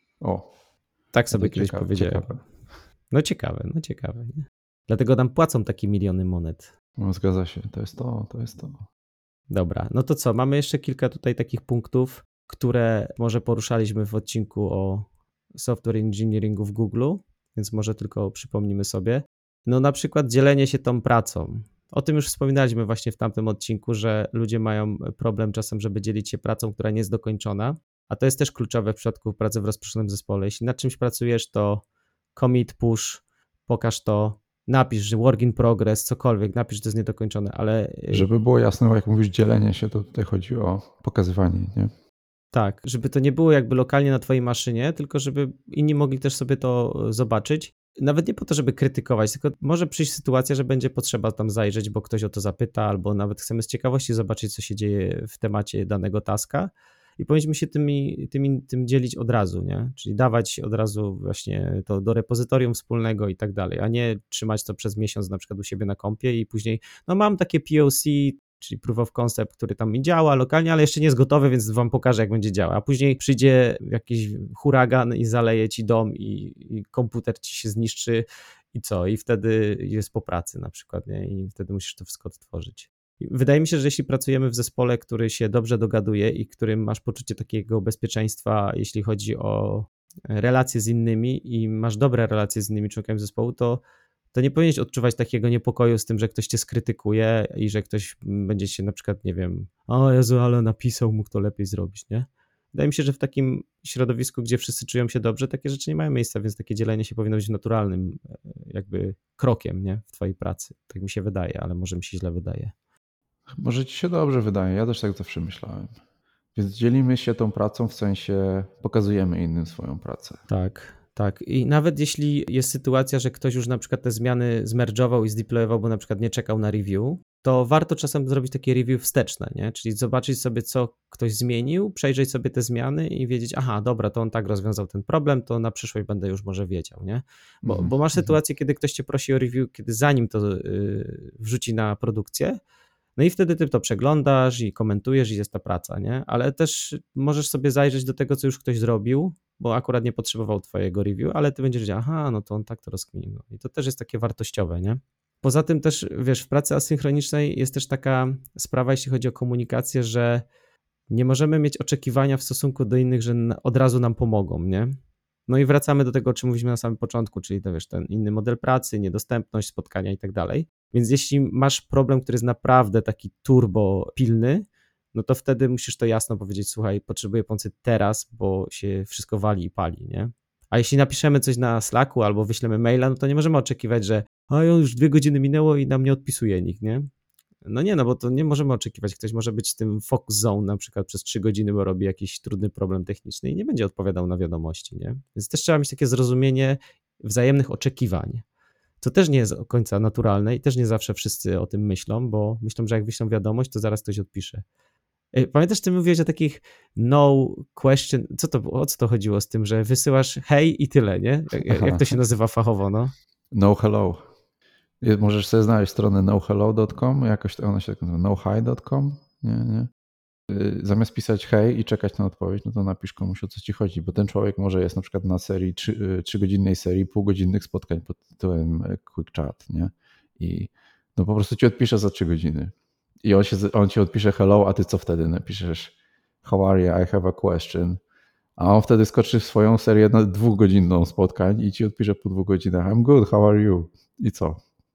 O. Tak sobie kiedyś ciekawe, powiedziałem. Ciekawe. No ciekawe, no ciekawe. Nie? Dlatego nam płacą takie miliony monet. No zgadza się, to jest to, to jest to. Dobra, no to co, mamy jeszcze kilka tutaj takich punktów, które może poruszaliśmy w odcinku o software engineeringu w Google, więc może tylko przypomnimy sobie. No na przykład dzielenie się tą pracą. O tym już wspominaliśmy właśnie w tamtym odcinku, że ludzie mają problem czasem, żeby dzielić się pracą, która nie jest dokończona, a to jest też kluczowe w przypadku pracy w rozproszonym zespole. Jeśli nad czymś pracujesz, to commit, push, pokaż to, napisz, że work in progress, cokolwiek, napisz, że to jest niedokończone, ale... Żeby było jasne, jak mówisz dzielenie się, to tutaj chodzi o pokazywanie, nie? Tak, żeby to nie było jakby lokalnie na twojej maszynie, tylko żeby inni mogli też sobie to zobaczyć. Nawet nie po to, żeby krytykować, tylko może przyjść sytuacja, że będzie potrzeba tam zajrzeć, bo ktoś o to zapyta, albo nawet chcemy z ciekawości zobaczyć, co się dzieje w temacie danego taska i powinniśmy się tymi, tymi, tym dzielić od razu, nie? Czyli dawać od razu właśnie to do repozytorium wspólnego i tak dalej, a nie trzymać to przez miesiąc na przykład u siebie na kompie i później, no mam takie P O C, czyli proof of concept, który tam mi działa lokalnie, ale jeszcze nie jest gotowy, więc wam pokażę, jak będzie działał. A później przyjdzie jakiś huragan i zaleje ci dom i, i komputer ci się zniszczy i co? I wtedy jest po pracy na przykład, nie? I wtedy musisz to wszystko odtworzyć. I wydaje mi się, że jeśli pracujemy w zespole, który się dobrze dogaduje i którym masz poczucie takiego bezpieczeństwa, jeśli chodzi o relacje z innymi i masz dobre relacje z innymi członkami zespołu, to to nie powinieneś odczuwać takiego niepokoju z tym, że ktoś cię skrytykuje i że ktoś będzie się na przykład, nie wiem, o Jezu, ale napisał, mógł to lepiej zrobić, nie? Wydaje mi się, że w takim środowisku, gdzie wszyscy czują się dobrze, takie rzeczy nie mają miejsca, więc takie dzielenie się powinno być naturalnym jakby krokiem, nie? W twojej pracy. Tak mi się wydaje, ale może mi się źle wydaje. Może ci się dobrze wydaje, ja też tak zawsze myślałem. Więc dzielimy się tą pracą, w sensie pokazujemy innym swoją pracę. Tak. Tak, i nawet jeśli jest sytuacja, że ktoś już na przykład te zmiany zmerdżował i zdeployował, bo na przykład nie czekał na review, to warto czasem zrobić takie review wsteczne, nie? Czyli zobaczyć sobie, co ktoś zmienił, przejrzeć sobie te zmiany i wiedzieć, aha, dobra, to on tak rozwiązał ten problem, to na przyszłość będę już może wiedział, nie? Bo, mm. bo masz sytuację, kiedy ktoś cię prosi o review, kiedy zanim to yy, wrzuci na produkcję, no i wtedy ty to przeglądasz i komentujesz i jest ta praca, nie? Ale też możesz sobie zajrzeć do tego, co już ktoś zrobił, bo akurat nie potrzebował twojego review, ale ty będziesz wiedział, aha, no to on tak to rozkminił. No. I to też jest takie wartościowe, nie? Poza tym też, wiesz, w pracy asynchronicznej jest też taka sprawa, jeśli chodzi o komunikację, że nie możemy mieć oczekiwania w stosunku do innych, że od razu nam pomogą, nie? No i wracamy do tego, o czym mówiliśmy na samym początku, czyli to, wiesz, ten inny model pracy, niedostępność, spotkania i tak dalej. Więc jeśli masz problem, który jest naprawdę taki turbo pilny, no to wtedy musisz to jasno powiedzieć, słuchaj, potrzebuję pomocy teraz, bo się wszystko wali i pali, nie? A jeśli napiszemy coś na Slacku albo wyślemy maila, no to nie możemy oczekiwać, że a już dwie godziny minęło i nam nie odpisuje nikt, nie? No nie, no bo to nie możemy oczekiwać. Ktoś może być w tym focus zone na przykład przez trzy godziny, bo robi jakiś trudny problem techniczny i nie będzie odpowiadał na wiadomości, nie? Więc też trzeba mieć takie zrozumienie wzajemnych oczekiwań. To też nie jest do końca naturalne i też nie zawsze wszyscy o tym myślą, bo myślą, że jak wyślą wiadomość, to zaraz ktoś odpisze. Pamiętasz, ty mówiłeś o takich no question, co to było, o co to chodziło z tym, że wysyłasz hej i tyle, nie? Jak, jak to się nazywa fachowo, no? No hello. Możesz sobie znaleźć stronę no hello kropka com, jakoś ona się tak nazywa, no hi kropka com, nie, nie. zamiast pisać hej i czekać na odpowiedź, no to napisz komuś, o co ci chodzi, bo ten człowiek może jest na przykład na serii, trzygodzinnej serii, półgodzinnych spotkań pod tytułem Quick Chat, nie? I no po prostu ci odpisze za trzy godziny. I on, się, on ci odpisze hello, a ty co wtedy napiszesz? How are you? I have a question. A on wtedy skoczy w swoją serię na dwugodzinną spotkań i ci odpisze po dwóch godzinach I'm good, how are you? I co?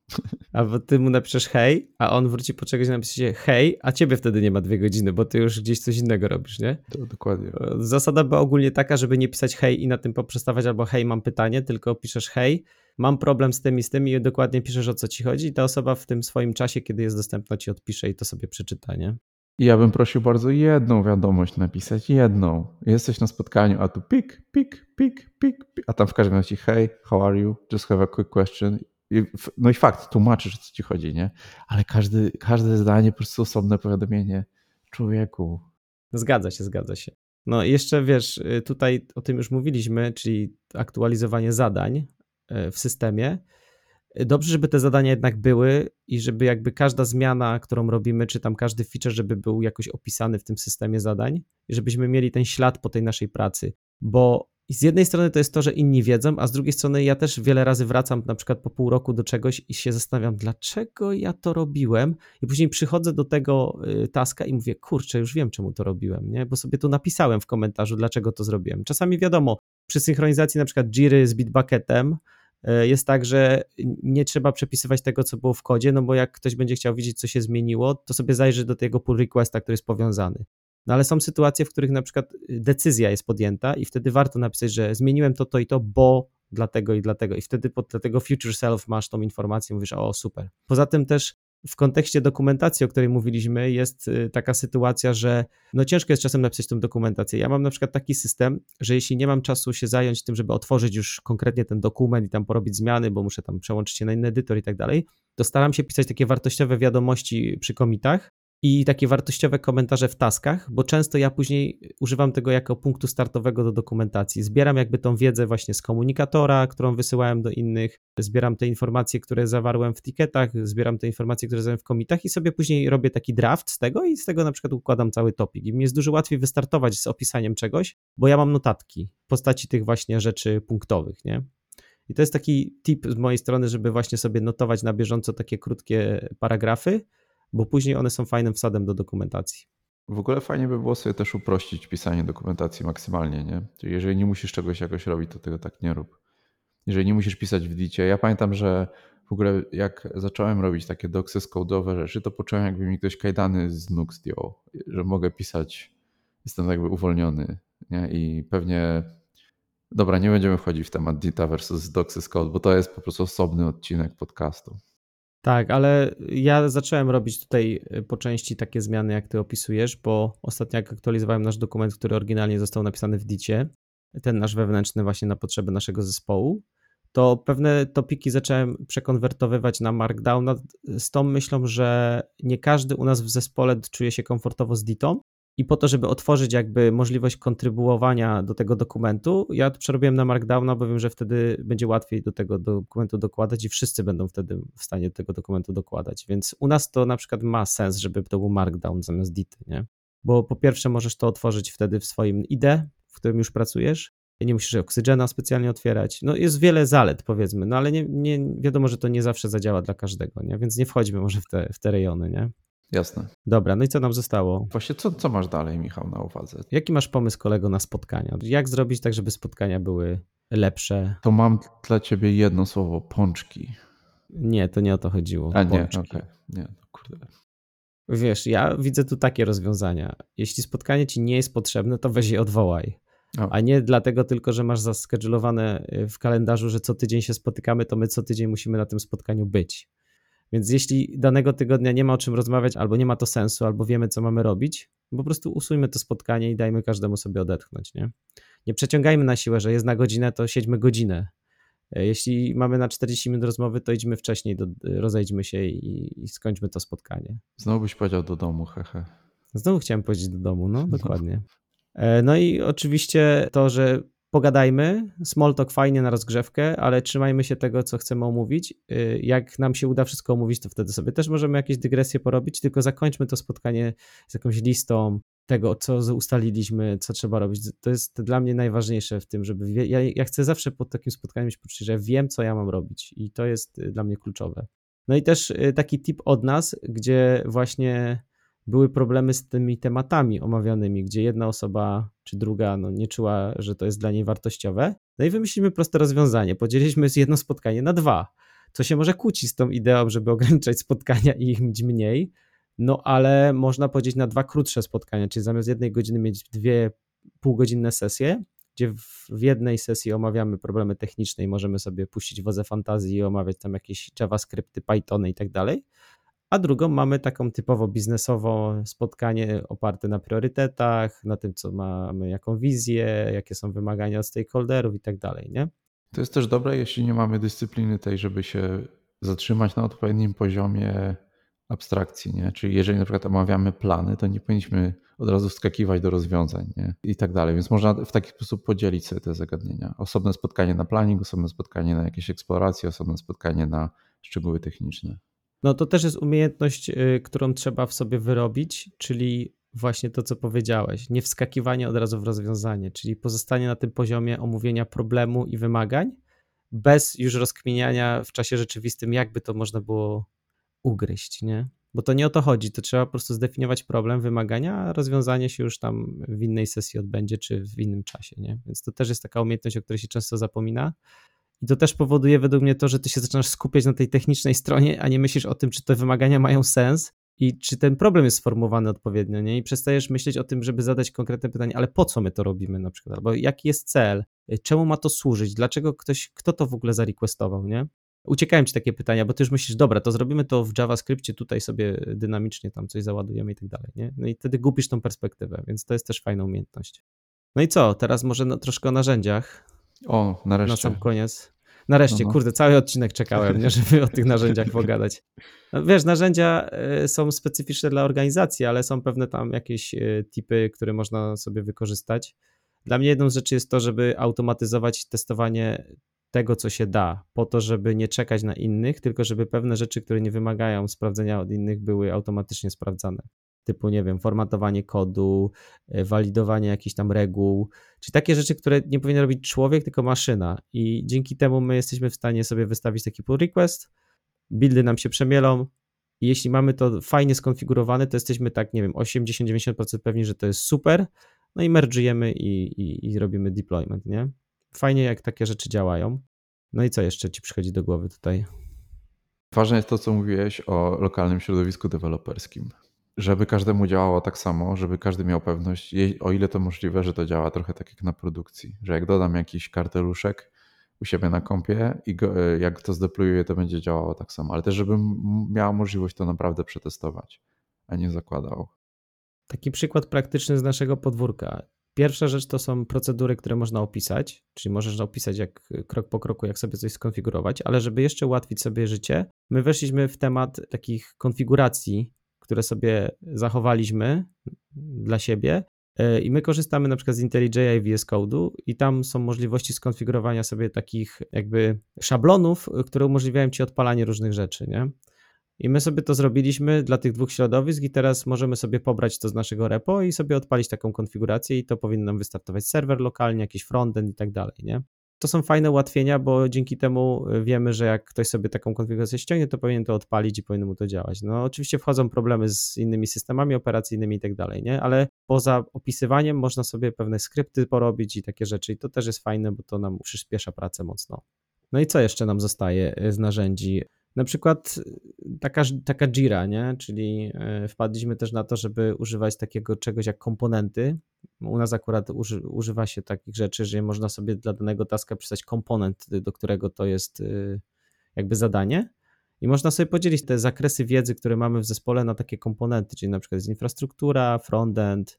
Albo ty mu napiszesz hej, a on wróci po czegoś i napisze hej, a ciebie wtedy nie ma dwie godziny, bo ty już gdzieś coś innego robisz, nie? To dokładnie. Zasada była ogólnie taka, żeby nie pisać hej i na tym poprzestawać albo hej, mam pytanie, tylko piszesz hej, mam problem z tym i z tym i dokładnie piszesz, o co ci chodzi i ta osoba w tym swoim czasie, kiedy jest dostępna, ci odpisze i to sobie przeczyta, nie? I ja bym prosił bardzo jedną wiadomość napisać, jedną. Jesteś na spotkaniu, a tu pik, pik, pik, pik, pik, a tam w każdym razie hey, how are you? Just have a quick question. I, no i fakt, tłumaczysz, o co ci chodzi, nie? Ale każdy, każde zdanie po prostu osobne powiadomienie. Człowieku. Zgadza się, zgadza się. No i jeszcze wiesz, tutaj o tym już mówiliśmy, czyli aktualizowanie zadań w systemie. Dobrze, żeby te zadania jednak były i żeby jakby każda zmiana, którą robimy, czy tam każdy feature, żeby był jakoś opisany w tym systemie zadań i żebyśmy mieli ten ślad po tej naszej pracy, bo z jednej strony to jest to, że inni wiedzą, a z drugiej strony ja też wiele razy wracam na przykład po pół roku do czegoś i się zastanawiam, dlaczego ja to robiłem i później przychodzę do tego taska i mówię, kurczę, już wiem, czemu to robiłem, nie? Bo sobie tu napisałem w komentarzu, dlaczego to zrobiłem. Czasami wiadomo, przy synchronizacji na przykład Jiry z Bitbucketem jest tak, że nie trzeba przepisywać tego, co było w kodzie, no bo jak ktoś będzie chciał widzieć, co się zmieniło, to sobie zajrzy do tego pull requesta, który jest powiązany. No ale są sytuacje, w których na przykład decyzja jest podjęta i wtedy warto napisać, że zmieniłem to, to i to, bo dlatego i dlatego. I wtedy pod dlatego future self masz tą informację, mówisz, o super. Poza tym też w kontekście dokumentacji, o której mówiliśmy, jest taka sytuacja, że no ciężko jest czasem napisać tą dokumentację. Ja mam na przykład taki system, że jeśli nie mam czasu się zająć tym, żeby otworzyć już konkretnie ten dokument i tam porobić zmiany, bo muszę tam przełączyć się na inny edytor i tak dalej, to staram się pisać takie wartościowe wiadomości przy commitach i takie wartościowe komentarze w taskach, bo często ja później używam tego jako punktu startowego do dokumentacji. Zbieram jakby tą wiedzę właśnie z komunikatora, którą wysyłałem do innych, zbieram te informacje, które zawarłem w ticketach, zbieram te informacje, które zawarłem w commitach i sobie później robię taki draft z tego i z tego na przykład układam cały topik. I mi jest dużo łatwiej wystartować z opisaniem czegoś, bo ja mam notatki w postaci tych właśnie rzeczy punktowych, nie? I to jest taki tip z mojej strony, żeby właśnie sobie notować na bieżąco takie krótkie paragrafy, bo później one są fajnym wsadem do dokumentacji. W ogóle fajnie by było sobie też uprościć pisanie dokumentacji maksymalnie, nie? Czyli jeżeli nie musisz czegoś jakoś robić, to tego tak nie rób. Jeżeli nie musisz pisać w dicie, ja pamiętam, że w ogóle jak zacząłem robić takie doksy code'owe rzeczy, to poczułem, jakby mi ktoś kajdany z nóg zdjął, że mogę pisać, jestem jakby uwolniony, nie? I pewnie, dobra, nie będziemy wchodzić w temat dita versus doksy code, bo to jest po prostu osobny odcinek podcastu. Tak, ale ja zacząłem robić tutaj po części takie zmiany, jak ty opisujesz, bo ostatnio jak aktualizowałem nasz dokument, który oryginalnie został napisany w dicie, ten nasz wewnętrzny właśnie na potrzeby naszego zespołu, to pewne topiki zacząłem przekonwertowywać na Markdowna z tą myślą, że nie każdy u nas w zespole czuje się komfortowo z ditą i po to, żeby otworzyć jakby możliwość kontrybuowania do tego dokumentu, ja to przerobiłem na Markdowna, bo wiem, że wtedy będzie łatwiej do tego dokumentu dokładać i wszyscy będą wtedy w stanie do tego dokumentu dokładać, więc u nas to na przykład ma sens, żeby to był Markdown zamiast dity, nie? Bo po pierwsze możesz to otworzyć wtedy w swoim I D E, w którym już pracujesz, nie musisz Oxygena specjalnie otwierać, no jest wiele zalet powiedzmy, no ale nie, nie wiadomo, że to nie zawsze zadziała dla każdego, nie? Więc nie wchodźmy może w te, w te rejony, nie? Jasne. Dobra, no i co nam zostało? Właśnie co, co masz dalej, Michał, na uwadze? Jaki masz pomysł, kolego, na spotkania? Jak zrobić tak, żeby spotkania były lepsze? To mam dla ciebie jedno słowo, pączki. Nie, to nie o to chodziło. A nie, Pączki. okej. Okay. Nie, no kurde. Wiesz, ja widzę tu takie rozwiązania. Jeśli spotkanie ci nie jest potrzebne, to weź je odwołaj. O. A nie dlatego tylko, że masz zaskedulowane w kalendarzu, że co tydzień się spotykamy, to my co tydzień musimy na tym spotkaniu być. Więc jeśli danego tygodnia nie ma o czym rozmawiać, albo nie ma to sensu, albo wiemy, co mamy robić, po prostu usuńmy to spotkanie i dajmy każdemu sobie odetchnąć, nie? Nie przeciągajmy na siłę, że jest na godzinę, to siedźmy godzinę. Jeśli mamy na czterdzieści minut rozmowy, to idźmy wcześniej, do, rozejdźmy się i, i skończmy to spotkanie. Znowu byś powiedział do domu, hehe. Znowu chciałem powiedzieć do domu, no dokładnie. No, no i oczywiście to, że pogadajmy, small talk fajnie na rozgrzewkę, ale trzymajmy się tego, co chcemy omówić. Jak nam się uda wszystko omówić, to wtedy sobie też możemy jakieś dygresje porobić, tylko zakończmy to spotkanie z jakąś listą tego, co ustaliliśmy, co trzeba robić. To jest dla mnie najważniejsze w tym, żeby... Wie... Ja, ja chcę zawsze pod takim spotkaniem mieć poczucie, że wiem, co ja mam robić i to jest dla mnie kluczowe. No i też taki tip od nas, gdzie właśnie były problemy z tymi tematami omawianymi, gdzie jedna osoba czy druga no, nie czuła, że to jest dla niej wartościowe. No i wymyśliliśmy proste rozwiązanie. Podzieliliśmy jedno spotkanie na dwa, co się może kłócić z tą ideą, żeby ograniczać spotkania i ich mieć mniej, no ale można podzielić na dwa krótsze spotkania, czyli zamiast jednej godziny mieć dwie półgodzinne sesje, gdzie w, w jednej sesji omawiamy problemy techniczne i możemy sobie puścić wodze fantazji i omawiać tam jakieś JavaScripty, Pythony i tak dalej, a drugą mamy taką typowo biznesową spotkanie oparte na priorytetach, na tym, co mamy, jaką wizję, jakie są wymagania od stakeholderów i tak dalej, nie? To jest też dobre, jeśli nie mamy dyscypliny tej, żeby się zatrzymać na odpowiednim poziomie abstrakcji, nie? Czyli jeżeli na przykład omawiamy plany, to nie powinniśmy od razu wskakiwać do rozwiązań, nie? I tak dalej, więc można w taki sposób podzielić sobie te zagadnienia. Osobne spotkanie na planning, osobne spotkanie na jakieś eksploracje, osobne spotkanie na szczegóły techniczne. No to też jest umiejętność, którą trzeba w sobie wyrobić, czyli właśnie to, co powiedziałeś, nie wskakiwanie od razu w rozwiązanie, czyli pozostanie na tym poziomie omówienia problemu i wymagań, bez już rozkminiania w czasie rzeczywistym, jakby to można było ugryźć, nie? Bo to nie o to chodzi, to trzeba po prostu zdefiniować problem, wymagania, a rozwiązanie się już tam w innej sesji odbędzie, czy w innym czasie, nie? Więc to też jest taka umiejętność, o której się często zapomina. I to też powoduje według mnie to, że ty się zaczynasz skupiać na tej technicznej stronie, a nie myślisz o tym, czy te wymagania mają sens i czy ten problem jest sformułowany odpowiednio, nie? I przestajesz myśleć o tym, żeby zadać konkretne pytanie, ale po co my to robimy na przykład, albo jaki jest cel, czemu ma to służyć, dlaczego ktoś, kto to w ogóle zarequestował, nie? Uciekają ci takie pytania, bo ty już myślisz, dobra, to zrobimy to w JavaScriptie, tutaj sobie dynamicznie tam coś załadujemy i tak dalej, nie? No i wtedy gubisz tą perspektywę, więc to jest też fajna umiejętność. No i co, teraz może no, troszkę o narzędziach. O, nareszcie. Na sam koniec. Nareszcie, no, no. Kurde, cały odcinek czekałem, nie, żeby o tych narzędziach pogadać. No, wiesz, narzędzia są specyficzne dla organizacji, ale są pewne tam jakieś tipy, które można sobie wykorzystać. Dla mnie jedną z rzeczy jest to, żeby automatyzować testowanie tego, co się da, po to, żeby nie czekać na innych, tylko żeby pewne rzeczy, które nie wymagają sprawdzenia od innych, były automatycznie sprawdzane. Typu, nie wiem, formatowanie kodu, walidowanie jakichś tam reguł, czyli takie rzeczy, które nie powinien robić człowiek, tylko maszyna i dzięki temu my jesteśmy w stanie sobie wystawić taki pull request, buildy nam się przemielą i jeśli mamy to fajnie skonfigurowane, to jesteśmy tak, nie wiem, osiemdziesiąt do dziewięćdziesięciu procent pewni, że to jest super, no i merge'ujemy i, i, i robimy deployment, nie? Fajnie, jak takie rzeczy działają. No i co jeszcze ci przychodzi do głowy tutaj? Ważne jest to, co mówiłeś o lokalnym środowisku deweloperskim. Żeby każdemu działało tak samo, żeby każdy miał pewność, o ile to możliwe, że to działa trochę tak jak na produkcji. Że jak dodam jakiś karteluszek u siebie na kompie i go, jak to zdeployuję, to będzie działało tak samo. Ale też, żebym miała możliwość to naprawdę przetestować, a nie zakładał. Taki przykład praktyczny z naszego podwórka. Pierwsza rzecz to są procedury, które można opisać, czyli możesz opisać jak krok po kroku, jak sobie coś skonfigurować, ale żeby jeszcze ułatwić sobie życie, my weszliśmy w temat takich konfiguracji, które sobie zachowaliśmy dla siebie i my korzystamy na przykład z IntelliJ'a i V S Code'u i tam są możliwości skonfigurowania sobie takich jakby szablonów, które umożliwiają ci odpalanie różnych rzeczy, nie? I my sobie to zrobiliśmy dla tych dwóch środowisk i teraz możemy sobie pobrać to z naszego repo i sobie odpalić taką konfigurację i to powinno nam wystartować serwer lokalnie, jakiś frontend i tak dalej, nie? To są fajne ułatwienia, bo dzięki temu wiemy, że jak ktoś sobie taką konfigurację ściągnie, to powinien to odpalić i powinno mu to działać. No oczywiście wchodzą problemy z innymi systemami operacyjnymi i tak dalej, nie? Ale poza opisywaniem można sobie pewne skrypty porobić i takie rzeczy i to też jest fajne, bo to nam przyspiesza pracę mocno. No i co jeszcze nam zostaje z narzędzi? Na przykład taka, taka Jira, nie? Czyli wpadliśmy też na to, żeby używać takiego czegoś jak komponenty. U nas akurat uży, używa się takich rzeczy, że można sobie dla danego taska pisać komponent, do którego to jest jakby zadanie i można sobie podzielić te zakresy wiedzy, które mamy w zespole na takie komponenty, czyli na przykład jest infrastruktura, frontend,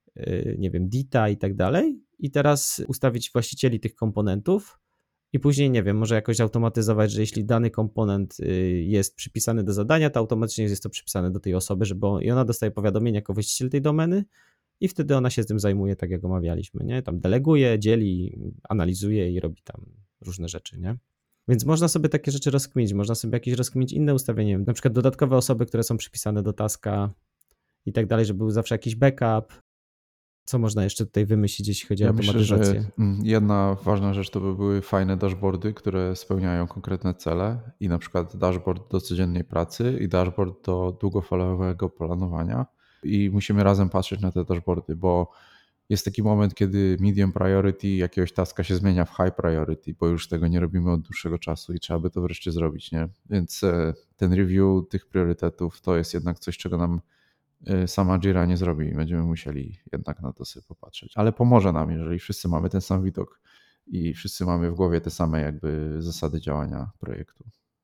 nie wiem, data i tak dalej i teraz ustawić właścicieli tych komponentów. I później, nie wiem, może jakoś automatyzować, że jeśli dany komponent jest przypisany do zadania, to automatycznie jest to przypisane do tej osoby, żeby on, i ona dostaje powiadomienie jako właściciel tej domeny i wtedy ona się tym zajmuje tak, jak omawialiśmy, nie? Tam deleguje, dzieli, analizuje i robi tam różne rzeczy, nie? Więc można sobie takie rzeczy rozkminić, można sobie jakieś rozkminić inne ustawienie, na przykład dodatkowe osoby, które są przypisane do taska i tak dalej, żeby był zawsze jakiś backup. Co można jeszcze tutaj wymyślić, jeśli chodzi Ja o myślę, automatyzację? że jedna ważna rzecz to by były fajne dashboardy, które spełniają konkretne cele i na przykład dashboard do codziennej pracy i dashboard do długofalowego planowania i musimy razem patrzeć na te dashboardy, bo jest taki moment, kiedy medium priority jakiegoś taska się zmienia w high priority, bo już tego nie robimy od dłuższego czasu i trzeba by to wreszcie zrobić, nie? Więc ten review tych priorytetów to jest jednak coś, czego nam sama Jira nie zrobi i będziemy musieli jednak na to sobie popatrzeć. Ale pomoże nam, jeżeli wszyscy mamy ten sam widok i wszyscy mamy w głowie te same jakby zasady działania projektu.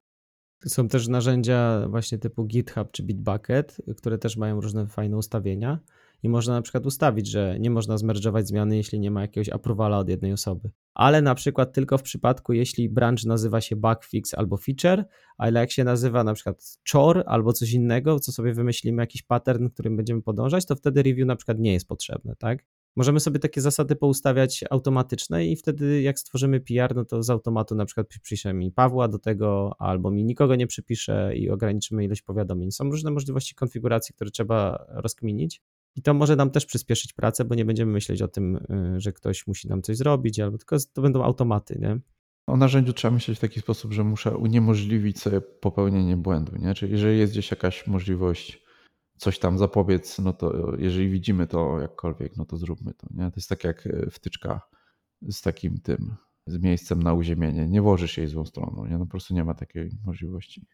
Są też narzędzia właśnie typu GitHub czy Bitbucket, które też mają różne fajne ustawienia i można na przykład ustawić, że nie można zmerdżować zmiany, jeśli nie ma jakiegoś approvala od jednej osoby. Ale na przykład tylko w przypadku, jeśli branch nazywa się bugfix albo feature, ale jak się nazywa na przykład chore albo coś innego, co sobie wymyślimy, jakiś pattern, którym będziemy podążać, to wtedy review na przykład nie jest potrzebne, tak? Możemy sobie takie zasady poustawiać automatyczne i wtedy jak stworzymy P R, no to z automatu na przykład przypiszę mi Pawła do tego, albo mi nikogo nie przypiszę i ograniczymy ilość powiadomień. Są różne możliwości konfiguracji, które trzeba rozkminić i to może nam też przyspieszyć pracę, bo nie będziemy myśleć o tym, że ktoś musi nam coś zrobić, albo tylko to będą automaty, nie? O narzędziu trzeba myśleć w taki sposób, że muszę uniemożliwić sobie popełnienie błędu, nie? Czyli jeżeli jest gdzieś jakaś możliwość coś tam zapobiec, no to jeżeli widzimy to jakkolwiek, no to zróbmy to, nie? To jest tak jak wtyczka z takim tym, z miejscem na uziemienie. Nie włożysz jej złą stroną, nie? No po prostu nie ma takiej możliwości.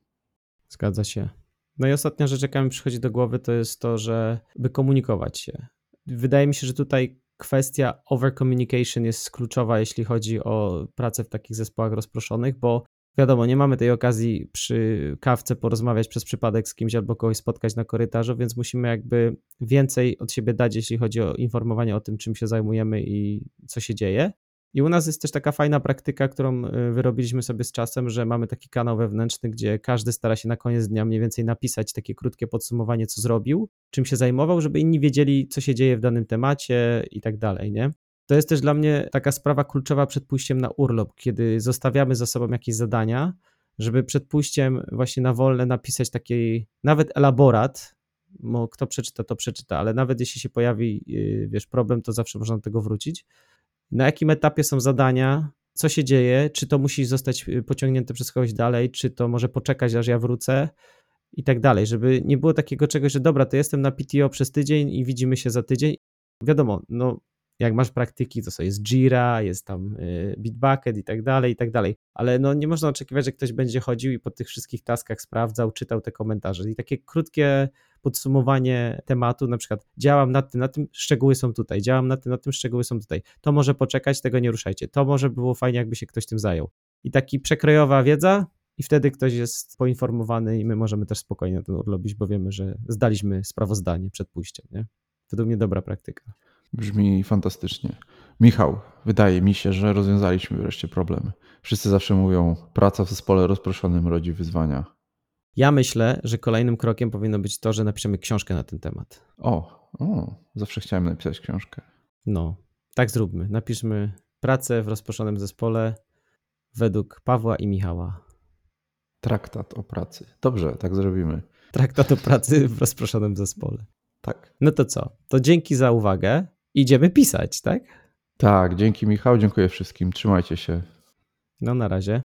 Zgadza się. No i ostatnia rzecz, jaka mi przychodzi do głowy, to jest to, że by komunikować się. Wydaje mi się, że tutaj kwestia over communication jest kluczowa, jeśli chodzi o pracę w takich zespołach rozproszonych, bo wiadomo, nie mamy tej okazji przy kawce porozmawiać przez przypadek z kimś albo kogoś spotkać na korytarzu, więc musimy jakby więcej od siebie dać, jeśli chodzi o informowanie o tym, czym się zajmujemy i co się dzieje. I u nas jest też taka fajna praktyka, którą wyrobiliśmy sobie z czasem, że mamy taki kanał wewnętrzny, gdzie każdy stara się na koniec dnia mniej więcej napisać takie krótkie podsumowanie, co zrobił, czym się zajmował, żeby inni wiedzieli, co się dzieje w danym temacie i tak dalej, nie? To jest też dla mnie taka sprawa kluczowa przed pójściem na urlop, kiedy zostawiamy za sobą jakieś zadania, żeby przed pójściem właśnie na wolne napisać taki nawet elaborat, bo kto przeczyta, to przeczyta, ale nawet jeśli się pojawi, wiesz, problem, to zawsze można do tego wrócić. Na jakim etapie są zadania, co się dzieje, czy to musi zostać pociągnięte przez kogoś dalej, czy to może poczekać, aż ja wrócę i tak dalej, żeby nie było takiego czegoś, że dobra, to jestem na P T O przez tydzień i widzimy się za tydzień. Wiadomo, no jak masz praktyki, to sobie jest Jira, jest tam Bitbucket i tak dalej, i tak dalej, ale no nie można oczekiwać, że ktoś będzie chodził i po tych wszystkich taskach sprawdzał, czytał te komentarze i takie krótkie podsumowanie tematu, na przykład działam nad tym, nad tym, szczegóły są tutaj, działam nad tym, nad tym, szczegóły są tutaj, to może poczekać, tego nie ruszajcie, to może było fajnie, jakby się ktoś tym zajął. I taki przekrojowa wiedza i wtedy ktoś jest poinformowany i my możemy też spokojnie to robić, bo wiemy, że zdaliśmy sprawozdanie przed pójściem, nie? Według mnie dobra praktyka. Brzmi fantastycznie. Michał, wydaje mi się, że rozwiązaliśmy wreszcie problem. Wszyscy zawsze mówią, praca w zespole rozproszonym rodzi wyzwania. Ja myślę, że kolejnym krokiem powinno być to, że napiszemy książkę na ten temat. O, o, zawsze chciałem napisać książkę. No, tak zróbmy. Napiszmy pracę w rozproszonym zespole według Pawła i Michała. Traktat o pracy. Dobrze, tak zrobimy. Traktat o pracy w rozproszonym zespole. Tak. No to co? To dzięki za uwagę. Idziemy pisać, tak? Tak, dzięki Michał, dziękuję wszystkim. Trzymajcie się. No na razie.